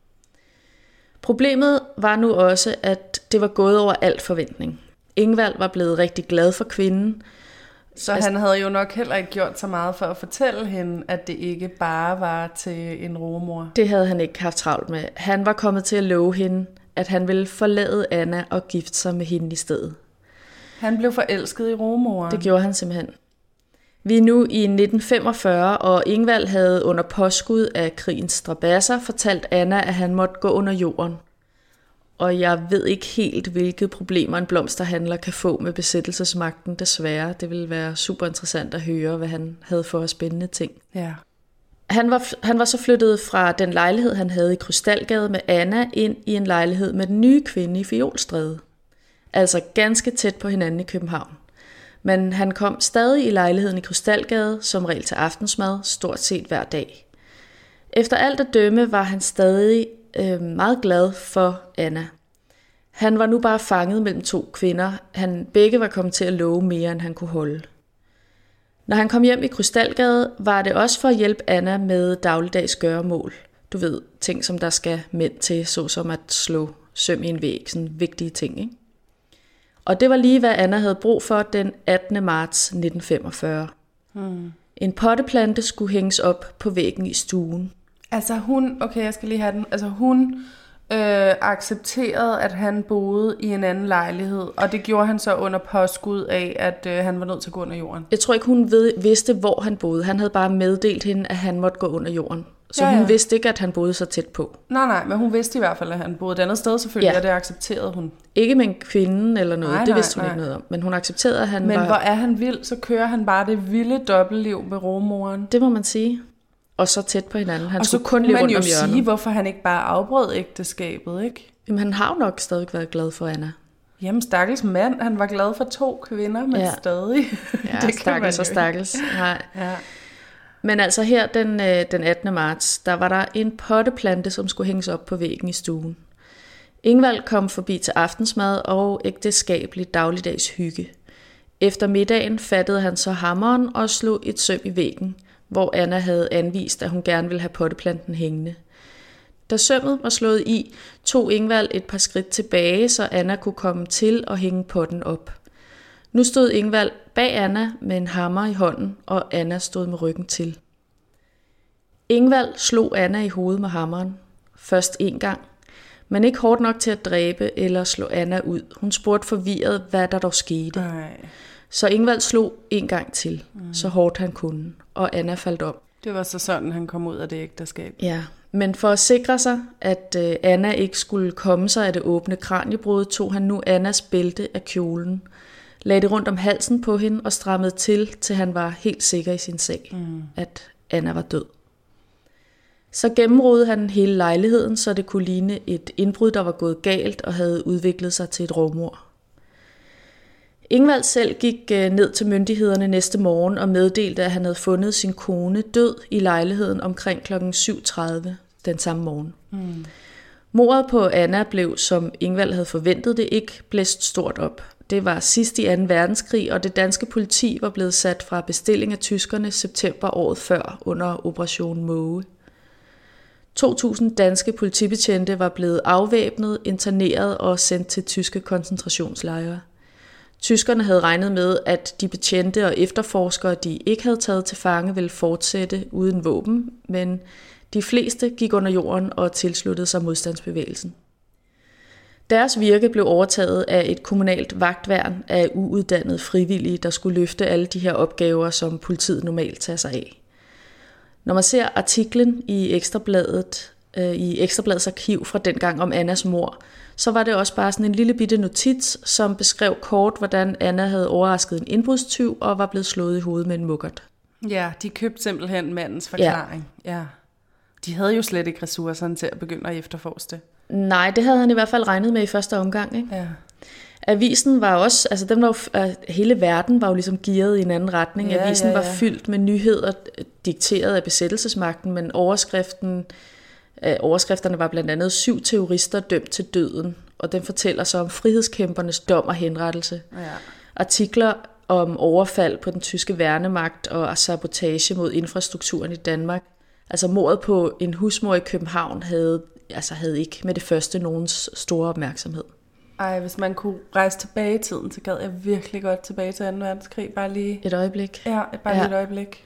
Problemet var nu også, at det var gået over al forventning. Ingvald var blevet rigtig glad for kvinden. Så altså, han havde jo nok heller ikke gjort så meget for at fortælle hende, at det ikke bare var til en rugemor. Det havde han ikke haft travlt med. Han var kommet til at love hende, at han ville forlade Anna og gifte sig med hende i stedet. Han blev forelsket i rugemoren. Det gjorde han simpelthen. Vi er nu i nitten femogfyrre, og Ingvald havde under påskud af krigens strabasser fortalt Anna, at han måtte gå under jorden. Og jeg ved ikke helt, hvilke problemer en blomsterhandler kan få med besættelsesmagten, desværre. Det ville være super interessant at høre, hvad han havde for spændende ting. Ja. Han var, han var så flyttet fra den lejlighed, han havde i Krystalgade med Anna, ind i en lejlighed med den nye kvinde i Fiolstræde. Altså ganske tæt på hinanden i København. Men han kom stadig i lejligheden i Krystalgade, som regel til aftensmad, stort set hver dag. Efter alt at dømme var han stadig øh, meget glad for Anna. Han var nu bare fanget mellem to kvinder. Han begge var kommet til at love mere, end han kunne holde. Når han kom hjem i Krystalgade, var det også for at hjælpe Anna med dagligdags gøremål. Du ved, ting som der skal mænd til, såsom at slå søm i en væg, sådan vigtige ting, ikke? Og det var lige, hvad Anna havde brug for den attende marts nitten femogfyrre. Hmm. En potteplante skulle hænges op på væggen i stuen. Altså hun, okay, jeg skal lige have den. Altså hun øh, accepterede, at han boede i en anden lejlighed, og det gjorde han så under påskud af, at øh, han var nødt til at gå under jorden. Jeg tror ikke, hun ved, vidste, hvor han boede. Han havde bare meddelt hende, at han måtte gå under jorden. Så ja, ja. Hun vidste ikke, at han boede så tæt på. Nej, nej, men hun vidste i hvert fald, at han boede et andet sted selvfølgelig, ja. Og det accepterede hun. Ikke med en kvinde eller noget, nej, det vidste nej, hun nej. ikke noget om. Men hun accepterede, at han men var... Men hvor er han vild, så kører han bare det vilde dobbeltliv med rugemoren. Det må man sige. Og så tæt på hinanden. Han og skulle så kun leve rundt om hjørnet. Og så kunne man jo sige, hvorfor han ikke bare afbrød ægteskabet, ikke? Jamen han har jo nok stadig været glad for Anna. Jamen stakkels mand, han var glad for to kvinder, men ja. Stadig. Ja, det stakkels og stakkels. Nej. Ja. Men altså her den, den attende marts, der var der en potteplante, som skulle hænges op på væggen i stuen. Ingvald kom forbi til aftensmad og ægteskabelig dagligdags hygge. Efter middagen fattede han så hammeren og slog et søm i væggen, hvor Anna havde anvist, at hun gerne ville have potteplanten hængende. Da sømmet var slået i, tog Ingvald et par skridt tilbage, så Anna kunne komme til og hænge potten op. Nu stod Ingvald bag Anna med en hammer i hånden, og Anna stod med ryggen til. Ingvald slog Anna i hovedet med hammeren. Først en gang, men ikke hårdt nok til at dræbe eller slå Anna ud. Hun spurgte forvirret, hvad der dog skete. Ej. Så Ingvald slog en gang til, mm. så hårdt han kunne, og Anna faldt om. Det var så sådan, han kom ud af det ægteskab. Ja, Men for at sikre sig, at øh, Anna ikke skulle komme sig af det åbne kraniebrud, tog han nu Annas bælte af kjolen, lagde det rundt om halsen på hende og strammede til, til han var helt sikker i sin sag, mm. at Anna var død. Så gennemrodede han hele lejligheden, så det kunne ligne et indbrud, der var gået galt og havde udviklet sig til et rovmord. Ingvald selv gik ned til myndighederne næste morgen og meddelte, at han havde fundet sin kone død i lejligheden omkring klokken syv tredive den samme morgen. Mm. Mordet på Anna blev, som Ingvald havde forventet det, ikke blæst stort op. Det var sidst i anden verdenskrig, og det danske politi var blevet sat fra bestilling af tyskerne september året før under Operation Måge. to tusind danske politibetjente var blevet afvæbnet, interneret og sendt til tyske koncentrationslejre. Tyskerne havde regnet med, at de betjente og efterforskere, de ikke havde taget til fange, ville fortsætte uden våben, men de fleste gik under jorden og tilsluttede sig modstandsbevægelsen. Deres virke blev overtaget af et kommunalt vagtværn af uuddannede frivillige, der skulle løfte alle de her opgaver, som politiet normalt tager sig af. Når man ser artiklen i Ekstrabladet, øh, i Ekstrabladets arkiv fra dengang om Annas mord, så var det også bare sådan en lille bitte notits, som beskrev kort, hvordan Anna havde overrasket en indbrudstyv og var blevet slået i hovedet med en mukkert. Ja, de købte simpelthen mandens forklaring. Ja. Ja. De havde jo slet ikke ressourcerne til at begynde at efterforske det. Nej, det havde han i hvert fald regnet med i første omgang, ikke? Ja. Avisen var også, altså dem var jo, hele verden var jo ligesom gearet i en anden retning. Ja, Avisen ja, ja. var fyldt med nyheder, dikteret af besættelsesmagten, men overskriften, øh, overskrifterne var blandt andet syv terrorister dømt til døden, og den fortæller så om frihedskæmpernes dom og henrettelse. Ja. Artikler om overfald på den tyske værnemagt og sabotage mod infrastrukturen i Danmark. Altså mordet på en husmor i København havde, altså havde ikke med det første nogens store opmærksomhed. Ej, hvis man kunne rejse tilbage i tiden, så gad jeg virkelig godt tilbage til anden verdenskrig. Bare lige... Et øjeblik. Ja, bare ja. lige et øjeblik.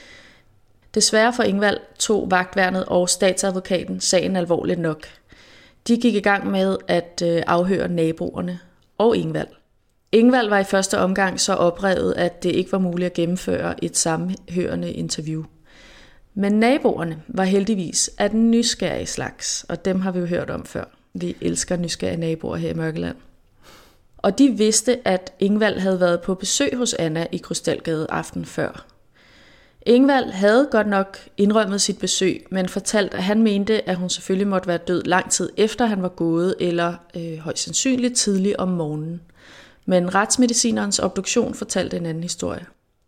Desværre for Ingvald tog vagtværnet og statsadvokaten sagen alvorligt nok. De gik i gang med at afhøre naboerne og Ingvald. Ingvald var i første omgang så oprevet, at det ikke var muligt at gennemføre et sammenhørende interview. Men naboerne var heldigvis af den nysgerrige slags, og dem har vi jo hørt om før. Vi elsker nysgerrige naboer her i Mørkeland. Og de vidste, at Ingvald havde været på besøg hos Anna i Krystalgade aften før. Ingvald havde godt nok indrømmet sit besøg, men fortalt, at han mente, at hun selvfølgelig måtte være død lang tid efter han var gået, eller øh, højst sandsynligt tidligt om morgenen. Men retsmedicinerens obduktion fortalte en anden historie.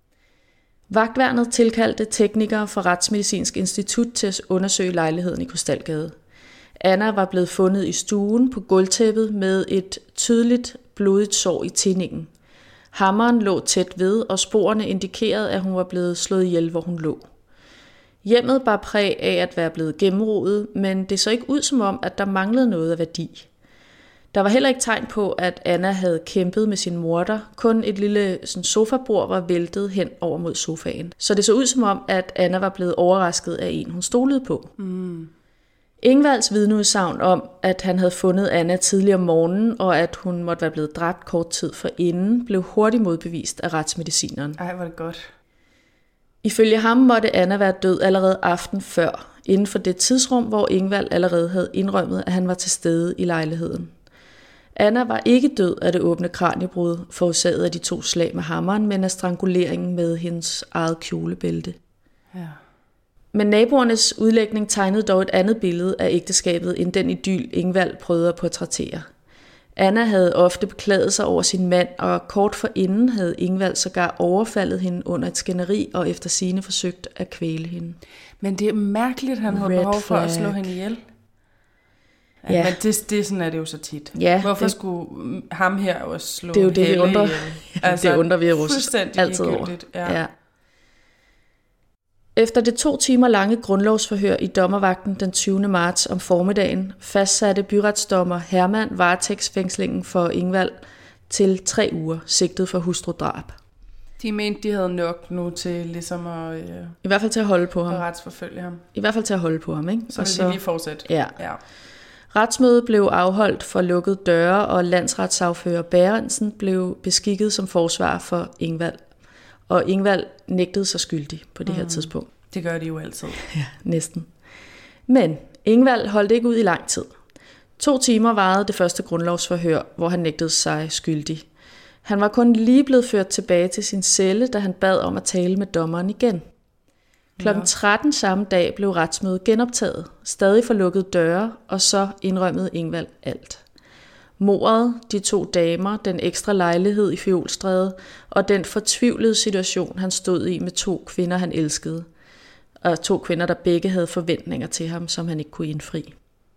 Vagtværnet tilkaldte teknikere fra Retsmedicinsk Institut til at undersøge lejligheden i Krystalgade. Anna var blevet fundet i stuen på gulvtæppet med et tydeligt blodigt sår i tinningen. Hammeren lå tæt ved, og sporene indikerede, at hun var blevet slået ihjel, hvor hun lå. Hjemmet bar præg af at være blevet gennemrodet, men det så ikke ud som om, at der manglede noget af værdi. Der var heller ikke tegn på, at Anna havde kæmpet med sin morder. Kun et lille sådan, sofabord var væltet hen over mod sofaen. Så det så ud som om, at Anna var blevet overrasket af en, hun stolede på. Mm. Ingvalds vidneudsagn om, at han havde fundet Anna tidligere om morgenen, og at hun måtte være blevet dræbt kort tid forinden, blev hurtigt modbevist af retsmedicineren. Ej, hvor det godt. Ifølge ham måtte Anna være død allerede aften før, inden for det tidsrum, hvor Ingvald allerede havde indrømmet, at han var til stede i lejligheden. Anna var ikke død af det åbne kraniebrud, forårsaget af de to slag med hammeren, men af stranguleringen med hendes eget kjolebælte. Ja. Men naboernes udlægning tegnede dog et andet billede af ægteskabet, end den idyl Ingvald prøvede at portrættere. Anna havde ofte beklaget sig over sin mand, og kort forinden havde Ingvald sågar overfaldet hende under et skænderi og efter sigende forsøgt at kvæle hende. Men det er mærkeligt, at han havde Red behov for flag. at slå hende ihjel. Ja, Ja. men det, det sådan er det jo så tit. Ja, Hvorfor det- skulle ham her også slå Det er jo det, vi Helle undrer, ihjel? altså, det undrer vi os fuldstændig altid over. ligegyldigt. Ja. Ja. Efter det to timer lange grundlovsforhør i dommervagten den tyvende marts om formiddagen, fastsatte byretsdommer Hermann varetægtsfængslingen for Ingvald til tre uger, sigtet for hustrudrab. De mente, de havde nok nu til ligesom at, øh, I hvert fald til at holde på ham. at retsforfølge ham. I hvert fald til at holde på ham, ikke? Så Og vil de lige fortsætte. Ja. Ja. Retsmødet blev afholdt for lukkede døre, og landsretssagfører Bærentsen blev beskikket som forsvarer for Ingvald. Og Ingvald nægtede sig skyldig på det her tidspunkt. Det gør de jo altid. Ja, næsten. Men Ingvald holdt ikke ud i lang tid. To timer varede det første grundlovsforhør, hvor han nægtede sig skyldig. Han var kun lige blevet ført tilbage til sin celle, da han bad om at tale med dommeren igen. klokken tretten samme dag blev retsmødet genoptaget, stadig for lukkede døre, og så indrømmede Ingvald alt. Mordet, de to damer, den ekstra lejlighed i Fjolstræde og den fortvivlede situation, han stod i med to kvinder, han elskede. Og to kvinder, der begge havde forventninger til ham, som han ikke kunne indfri.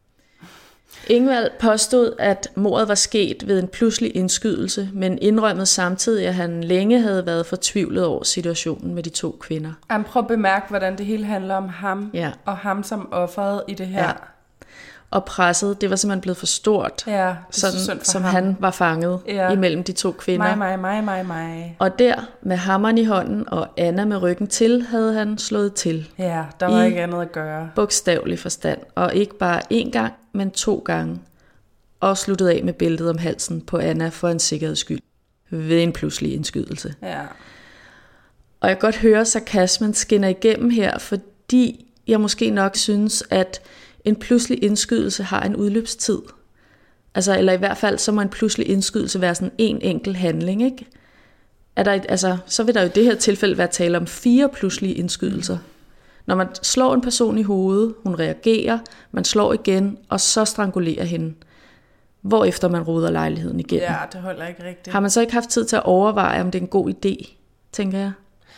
Ingvald påstod, at mordet var sket ved en pludselig indskydelse, men indrømmede samtidig, at han længe havde været fortvivlet over situationen med de to kvinder. Jamen, prøv at bemærke, hvordan det hele handler om ham, ja. og ham som offeret i det her. Ja. Og presset, det var simpelthen blevet for stort, ja, sådan, for som ham. han var fanget ja. imellem de to kvinder. Mig, mig, mig, mig, mig. Og der, med hammeren i hånden og Anna med ryggen til, havde han slået til. Ja, der var ikke andet at gøre. Bogstavelig forstand. Og ikke bare én gang, men to gange. Og sluttet af med bæltet om halsen på Anna for en sikkerheds skyld. Ved en pludselig indskydelse. Ja. Og jeg kan godt høre, at sarkasmen skinner igennem her, fordi jeg måske nok synes, at en pludselig indskydelse har en udløbstid. Altså, eller i hvert fald, så må en pludselig indskydelse være sådan en enkelt handling, ikke? Er der, altså, så vil der jo i det her tilfælde være tale om fire pludselige indskydelser. Når man slår en person i hovedet, hun reagerer, man slår igen, og så strangulerer hende. Hvorefter man roder lejligheden igennem. Ja, det holder ikke rigtigt. Har man så ikke haft tid til at overveje, om det er en god idé, tænker jeg?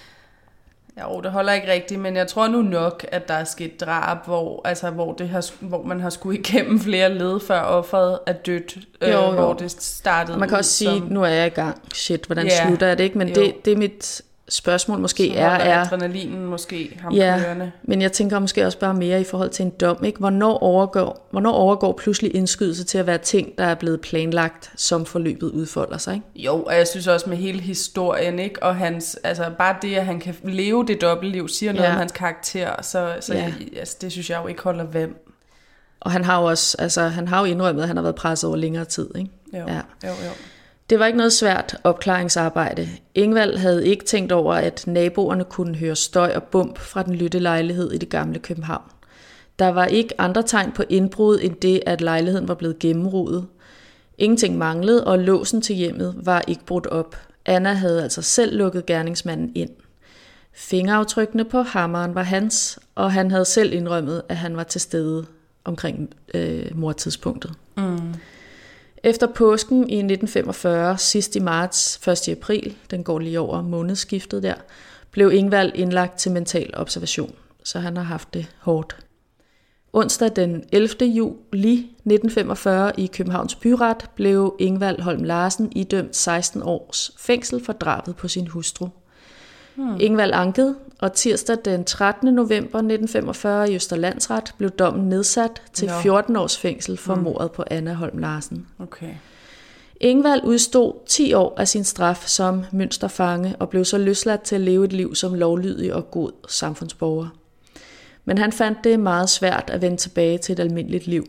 Jo, det holder ikke rigtigt, men jeg tror nu nok, at der er sket drab, hvor, altså, hvor, det har, hvor man har skulle igennem flere led, før offeret er dødt, jo, jo. Øh, hvor det startede. Man kan også sige, som... nu er jeg i gang. Shit, hvordan ja, slutter jeg det ikke? Men det, det er mit spørgsmål måske så er... er adrenalinen måske ham ja, kørende. Men jeg tænker måske også bare mere i forhold til en dom, ikke? Hvornår overgår, hvornår overgår pludselig indskydelse til at være ting, der er blevet planlagt, som forløbet udfolder sig, ikke? Jo, og jeg synes også med hele historien, ikke? Og hans, altså bare det, at han kan leve det dobbeltliv, siger noget ja. om hans karakter, så, så ja. altså, det synes jeg jo ikke holder hvem. Og han har jo også, altså han har jo indrømmet, at han har været presset over længere tid, ikke? Jo, ja. jo, jo. Det var ikke noget svært opklaringsarbejde. Ingvald havde ikke tænkt over, at naboerne kunne høre støj og bump fra den lytte lejlighed i det gamle København. Der var ikke andre tegn på indbrud end det, at lejligheden var blevet gennemrodet. Ingenting manglede, og låsen til hjemmet var ikke brudt op. Anna havde altså selv lukket gerningsmanden ind. Fingeraftrykkene på hammeren var hans, og han havde selv indrømmet, at han var til stede omkring øh, mordtidspunktet. Mm. Efter påsken i nitten femogfyrre, sidst i marts, første april, den går lige over månedsskiftet der, blev Ingvald indlagt til mental observation, så han har haft det hårdt. Onsdag den ellevte juli nitten femogfyrre i Københavns Byret blev Ingvald Holm Larsen idømt seksten års fængsel for drabet på sin hustru. Hmm. Ingvald ankede, og tirsdag den trettende november nitten femogfyrre i Østre Landsret blev dommen nedsat til no. fjorten års fængsel for hmm. mordet på Anna Holm Larsen. Okay. Ingvald udstod ti år af sin straf som mønsterfange og blev så løsladt til at leve et liv som lovlydig og god samfundsborger. Men han fandt det meget svært at vende tilbage til et almindeligt liv.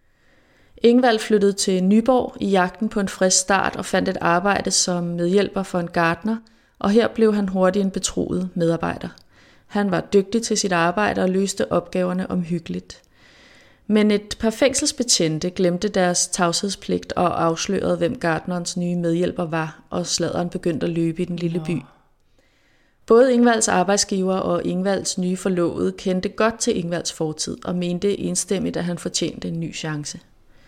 Ingvald flyttede til Nyborg i jagten på en frisk start og fandt et arbejde som medhjælper for en gartner, og her blev han hurtigt en betroet medarbejder. Han var dygtig til sit arbejde og løste opgaverne omhyggeligt. Men et par fængselsbetjente glemte deres tavshedspligt og afslørede, hvem gartnerens nye medhjælper var, og sladderen begyndte at løbe i den lille by. Både Ingvalds arbejdsgiver og Ingvalds nye forlovede kendte godt til Ingvalds fortid og mente enstemmigt, at han fortjente en ny chance.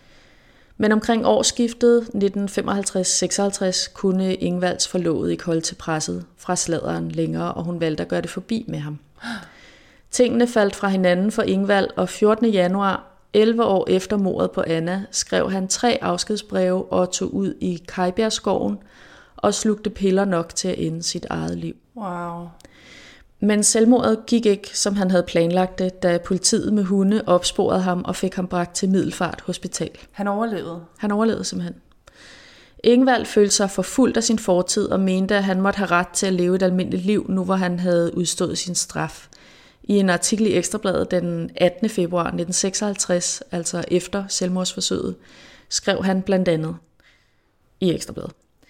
Men omkring årsskiftet nitten femoghalvtreds seksoghalvtreds kunne Ingvalds forlovede ikke holde til presset fra sladderen længere, og hun valgte at gøre det forbi med ham. Tingene faldt fra hinanden for Ingvald, og fjortende januar, elleve år efter mordet på Anna, skrev han tre afskedsbreve og tog ud i Kajbjergskoven og slugte piller nok til at ende sit eget liv. Wow. Men selvmordet gik ikke, som han havde planlagt det, da politiet med hunde opsporede ham og fik ham bragt til Middelfart Hospital. Han overlevede? Han overlevede simpelthen. Ingvald følte sig forfulgt af sin fortid og mente, at han måtte have ret til at leve et almindeligt liv, nu hvor han havde udstået sin straf. I en artikel i Ekstra Bladet den attende februar nitten seksoghalvtreds, altså efter selvmordsforsøget, skrev han blandt andet i Ekstra Bladet: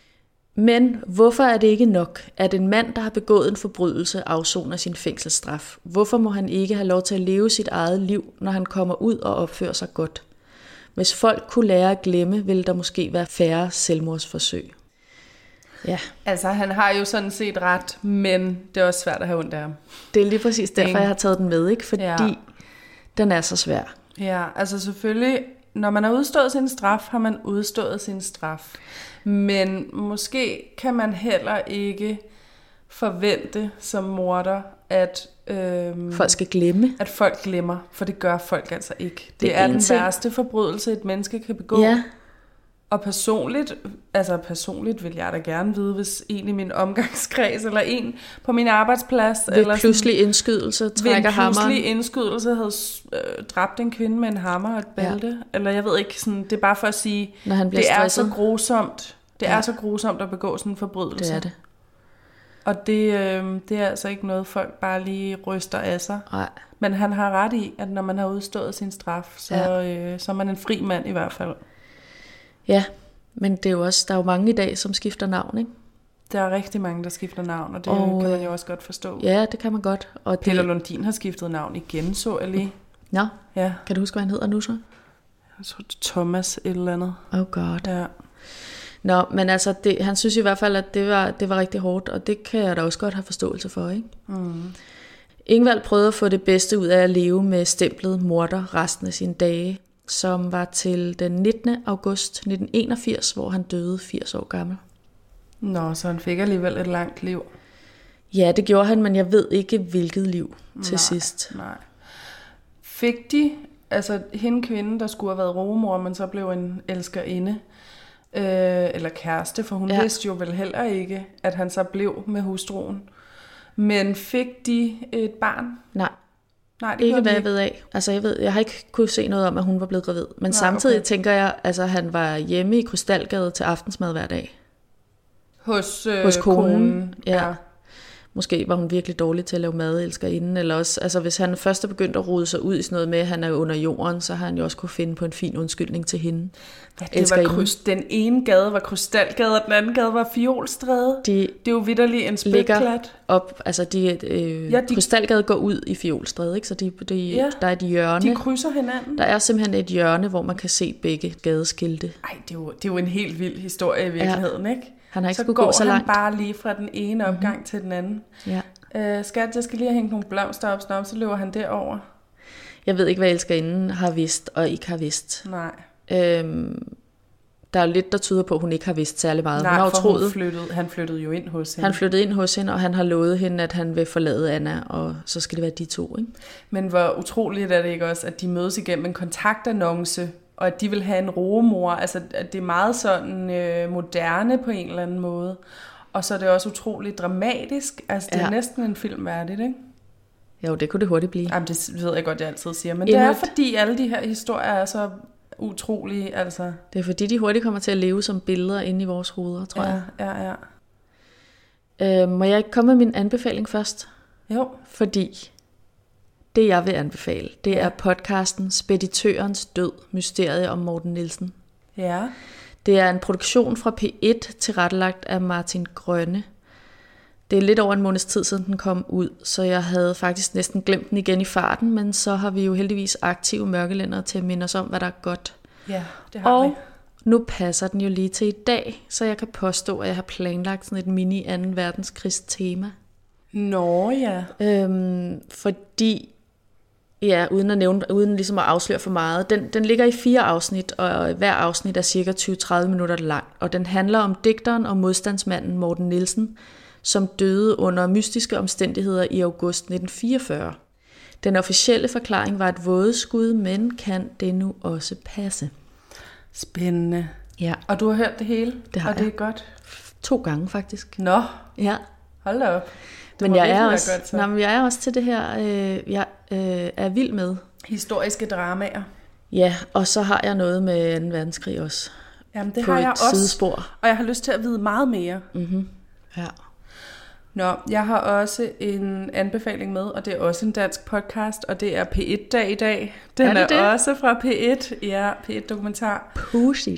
Men hvorfor er det ikke nok, at en mand, der har begået en forbrydelse, afsoner sin fængselsstraf? Hvorfor må han ikke have lov til at leve sit eget liv, når han kommer ud og opfører sig godt? Hvis folk kunne lære at glemme, ville der måske være færre selvmordsforsøg. Ja. Altså, han har jo sådan set ret, men det er også svært at have ondt af ham. Det er lige præcis derfor, jeg har taget den med, ikke? Fordi ja. den er så svær. Ja, altså selvfølgelig, når man har udstået sin straf, har man udstået sin straf. Men måske kan man heller ikke forvente som morder, at øhm, folk skal glemme. At folk glemmer, for det gør folk altså ikke. Det, det er, er den ting. værste forbrydelse, et menneske kan begå. Ja. Og personligt, altså personligt vil jeg da gerne vide, hvis en i min omgangskreds, eller en på min arbejdsplads, ved eller pludselig sådan, indskydelse trækker hammeren. Ved pludselig indskydelse havde øh, dræbt en kvinde med en hammer og et bælte. Ja. Eller jeg ved ikke, sådan, det er bare for at sige, når han bliver det stresset. er så grusomt. Det ja. er så grusomt at begå sådan en forbrydelse. Det er det. Og det, øh, det er altså ikke noget, folk bare lige ryster af sig. Nej. Men han har ret i, at når man har udstået sin straf, så, ja. øh, så er man en fri mand i hvert fald. Ja, men det er jo også, der er jo mange i dag, som skifter navn, ikke? Der er rigtig mange, der skifter navn, og det og, kan man jo også godt forstå. Ja, det kan man godt. Og Peter det... Lundin har skiftet navn igen, så jeg lige. Nå, ja. Kan du huske, hvad han hedder nu så? Jeg tror, Thomas et eller andet. Oh god. Ja. Nå, men altså, det, han synes i hvert fald, at det var, det var rigtig hårdt, og det kan jeg da også godt have forståelse for, ikke? Mm. Ingvald prøvede at få det bedste ud af at leve med stemplet morder resten af sine dage, som var til den nittende august nitten enogfirs, hvor han døde firs år gammel. Nå, så han fik alligevel et langt liv. Ja, det gjorde han, men jeg ved ikke, hvilket liv til nej, sidst. Nej. Fik de, altså hende kvinde, der skulle have været rugemor, men så blev en elskerinde, øh, eller kæreste, for hun ja. vidste jo vel heller ikke, at han så blev med hustruen. Men fik de et barn? Nej. Nej, det ikke hvad jeg ved af. Altså jeg ved, jeg har ikke kunne se noget om, at hun var blevet gravid. Men Nej, samtidig okay. tænker jeg, altså han var hjemme i Krystalgade til aftensmad hver dag. Hos, øh, Hos konen. konen. Ja. ja. Måske var hun virkelig dårlig til at lave mad, elskerinde, eller også, altså hvis han først er begyndt at rode sig ud i sådan noget med, at han er under jorden, så har han jo også kunne finde på en fin undskyldning til hende. Ja, det var kryst, den ene gade var Krystalgade, og den anden gade var Fiolstræde. De det er jo vitterlig en spytklat. Op, altså de, øh, ja, de... Krystalgade går ud i Fiolstræde, ikke? Så de, de, ja, der er et hjørne. De krydser hinanden. Der er simpelthen et hjørne, hvor man kan se begge gadeskilte. Ej, det er jo, det er jo en helt vild historie i virkeligheden, ja. Ikke? Han har ikke så skulle går gå så langt. han bare lige fra den ene opgang mm-hmm. til den anden. Ja. Øh, skat, jeg skal lige have hængt nogle blomster op, snart, så løber han derover. Jeg ved ikke, hvad elskerinden har vidst og ikke har vidst. Nej. Øhm, der er lidt, der tyder på, at hun ikke har vidst særlig meget. Nej, hun har for troet, hun flyttede, han flyttede jo ind hos hende. Han flyttede ind hos hende, og han har lovet hende, at han vil forlade Anna, og så skal det være de to, ikke? Men hvor utroligt er det ikke også, at de mødes igennem en kontaktannonce, og at de vil have en rogemor. Altså, at det er meget sådan øh, moderne på en eller anden måde. Og så er det også utroligt dramatisk. Altså, det ja. er næsten en film værdigt, ikke? Jo, det kunne det hurtigt blive. Jamen, det ved jeg godt, jeg altid siger. Men Endnu det er et... fordi, alle de her historier er så utrolige, altså. Det er fordi, de hurtigt kommer til at leve som billeder inde i vores hoveder, tror ja, jeg. Ja, ja. Øh, må jeg ikke komme med min anbefaling først? Jo. Fordi det, jeg vil anbefale, det ja. er podcasten Speditørens død, mysteriet om Morten Nielsen. Ja. Det er en produktion fra P et, tilrettelagt af Martin Grønne. Det er lidt over en måneds tid siden den kom ud, så jeg havde faktisk næsten glemt den igen i farten, men så har vi jo heldigvis aktive mørkelændere til at minde os om, hvad der er godt. Ja, det har og vi. Nu passer den jo lige til i dag, så jeg kan påstå, at jeg har planlagt sådan et mini anden verdenskrigs tema. Nå ja. Øhm, fordi, ja, uden at nævne, uden ligesom at afsløre for meget, den, den ligger i fire afsnit, og hver afsnit er cirka tyve til tredive minutter lang, og den handler om digteren og modstandsmanden Morten Nielsen, som døde under mystiske omstændigheder i august nitten fireogfyrre. Den officielle forklaring var et vådeskud, men kan det nu også passe? Spændende. Ja. Og du har hørt det hele? Det har og det jeg. er godt? To gange faktisk. Nå, ja. Hold da op. Men jeg er, også, godt, nej, men jeg er også til det her, øh, jeg øh, er vild med. Historiske dramaer. Ja, og så har jeg noget med anden verdenskrig også. Jamen det på har jeg et også. Sidespor. Og jeg har lyst til at vide meget mere. Mm-hmm. Ja. Nå, jeg har også en anbefaling med, og det er også en dansk podcast, og det er P et-dag i dag. Den er, er, er også fra P et. Ja, P et-dokumentar. Pudsigt.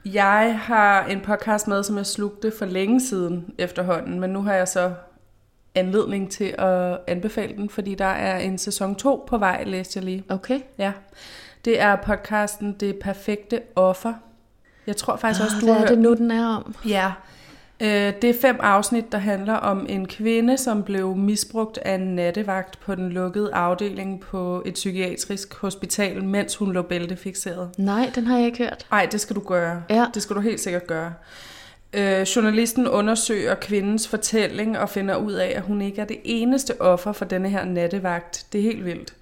Jeg har en podcast med, som jeg slugte for længe siden efterhånden, men nu har jeg så anledning til at anbefale den, fordi der er en sæson to på vej, læste jeg lige. Okay. Ja. Det er podcasten Det Perfekte Offer. Jeg tror faktisk ah, også, du hvad har er hørt det nu, den er om? Ja. Øh, det er fem afsnit, der handler om en kvinde, som blev misbrugt af en nattevagt på den lukkede afdeling på et psykiatrisk hospital, mens hun lå bæltefikseret. Nej, den har jeg ikke hørt. Nej, det skal du gøre. Ja. Det skal du helt sikkert gøre. Øh, journalisten undersøger kvindens fortælling og finder ud af, at hun ikke er det eneste offer for denne her nattevagt. Det er helt vildt.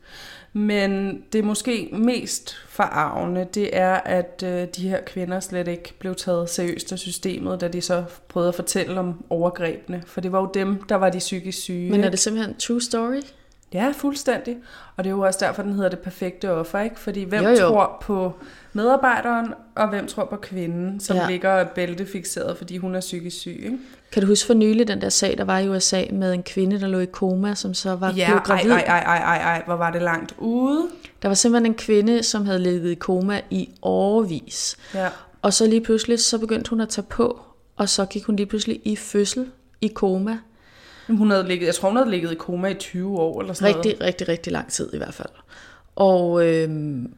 Men det måske mest forarvende, det er, at øh, de her kvinder slet ikke blev taget seriøst af systemet, da de så prøvede at fortælle om overgrebene. For det var jo dem, der var de psykisk syge. Men er det simpelthen true story? Ja, fuldstændig. Og det er jo også derfor, den hedder Det Perfekte Offer, ikke? Fordi hvem jo, jo. tror på medarbejderen, og hvem tror på kvinden, som ja. ligger bæltefikseret, fordi hun er psykisk syg, ikke? Kan du huske for nylig den der sag, der var i U S A med en kvinde, der lå i koma, som så var ja, blevet gravid? Ja, ej, ej, ej, ej, ej, hvor var det langt ude? Der var simpelthen en kvinde, som havde ligget i koma i årevis. Ja. Og så lige pludselig, så begyndte hun at tage på, og så gik hun lige pludselig i fødsel i koma. Hun havde ligget, jeg tror, hun havde ligget i koma i tyve år eller sådan rigtig, noget. Rigtig, rigtig, rigtig lang tid i hvert fald. Og øhm,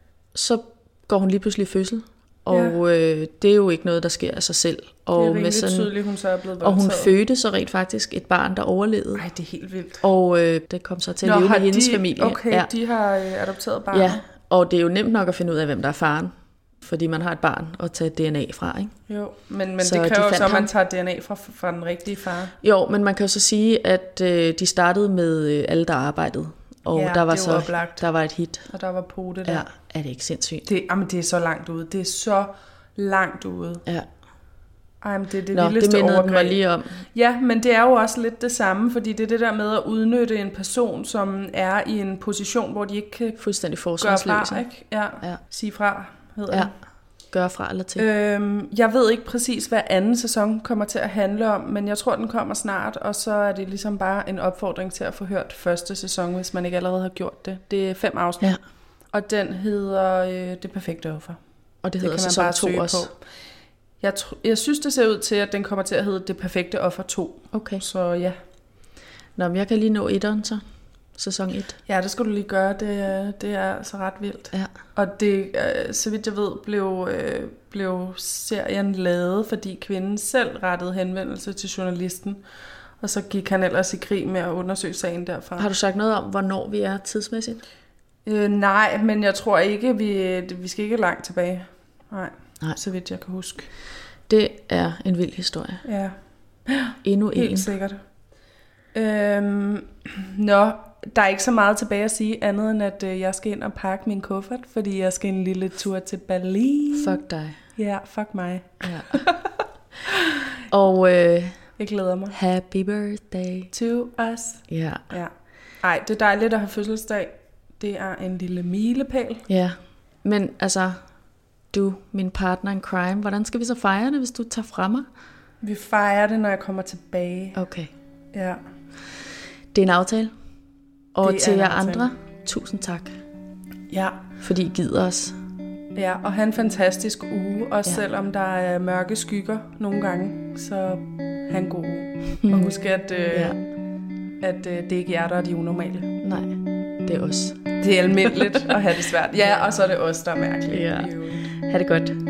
så går hun lige pludselig i fødsel. Og ja. øh, det er jo ikke noget, der sker af sig selv. Og det er rimelig sådan, tydeligt, hun så er blevet og voldtaget. hun fødte så rent faktisk et barn, der overlevede. Nej, det er helt vildt. Og øh, det kom så til at leve med hendes de, familie. Okay, ja. de har øh, adopteret barnet. Ja, og det er jo nemt nok at finde ud af, hvem der er faren. Fordi man har et barn at tage D N A fra, ikke? Jo, men, men så det kræver de så, at man ham. tager D N A fra, fra den rigtige far. Jo, men man kan jo så sige, at øh, de startede med øh, alle, der arbejdede. Og ja, der var det så oplagt. der var et hit. Og der var pote der. Ja, er det ikke sindssygt? Det, jamen, det er så langt ude. Det er så langt ude. Ja. Ej, men det er det Nå, vildeste det mindede overgreb. den mig lige om. Ja, men det er jo også lidt det samme, fordi det er det der med at udnytte en person, som er i en position, hvor de ikke kan fuldstændig gøre forsvarsløse. fra, ikke? Ja. Ja. Sige fra, hedder Ja. det. Gøre fra eller til. Øhm, jeg ved ikke præcis, hvad anden sæson kommer til at handle om, men jeg tror, den kommer snart, og så er det ligesom bare en opfordring til at få hørt første sæson, hvis man ikke allerede har gjort det. Det er fem afsnit, Ja. og den hedder øh, Det Perfekte Offer. Og det Det hedder kan man sæson bare to søge også. på. Jeg, tr- jeg synes, det ser ud til, at den kommer til at hedde Det Perfekte Offer to. Okay. Så ja. Nå, men jeg kan lige nå etteren så. Sæson et. Ja, det skal du lige gøre. Det, er- det er altså ret vildt. Ja. Og det, øh, så vidt jeg ved, blev, øh, blev serien lavet, fordi kvinden selv rettede henvendelse til journalisten. Og så gik han ellers i krig med at undersøge sagen derfra. Har du sagt noget om, hvornår vi er tidsmæssigt? Øh, nej, men jeg tror ikke, vi, vi skal ikke langt tilbage. Nej, Nej. så vidt jeg kan huske. Det er en vild historie. Ja, Endnu en. helt sikkert. Øhm, nå, der er ikke så meget tilbage at sige, andet end at øh, jeg skal ind og pakke min kuffert, fordi jeg skal en lille tur til Berlin. Fuck dig. Ja, fuck mig. Ja. Og øh, Jeg glæder mig. happy birthday. To us. Ja. Ja. Ej, det er dejligt at have fødselsdag. Det er en lille milepæl. Ja. Men altså, du, min partner in crime, hvordan skal vi så fejre det, hvis du tager fra mig? Vi fejrer det, når jeg kommer tilbage. Okay. Ja. Det er en aftale. Og Det er til en jer aftale. andre, tusind tak, Ja. fordi I gider os. Ja, og have en fantastisk uge, også Ja. ja. selvom der er mørke skygger nogle gange, så have en god uge. Og husk, at, øh, Ja. at øh, det er ikke jer, der er de unormale. Nej, det er os. Det er almindeligt at have det svært. Ja, og så er det os, der er mærkelige. Ja. i øvrigt. Ha' det godt.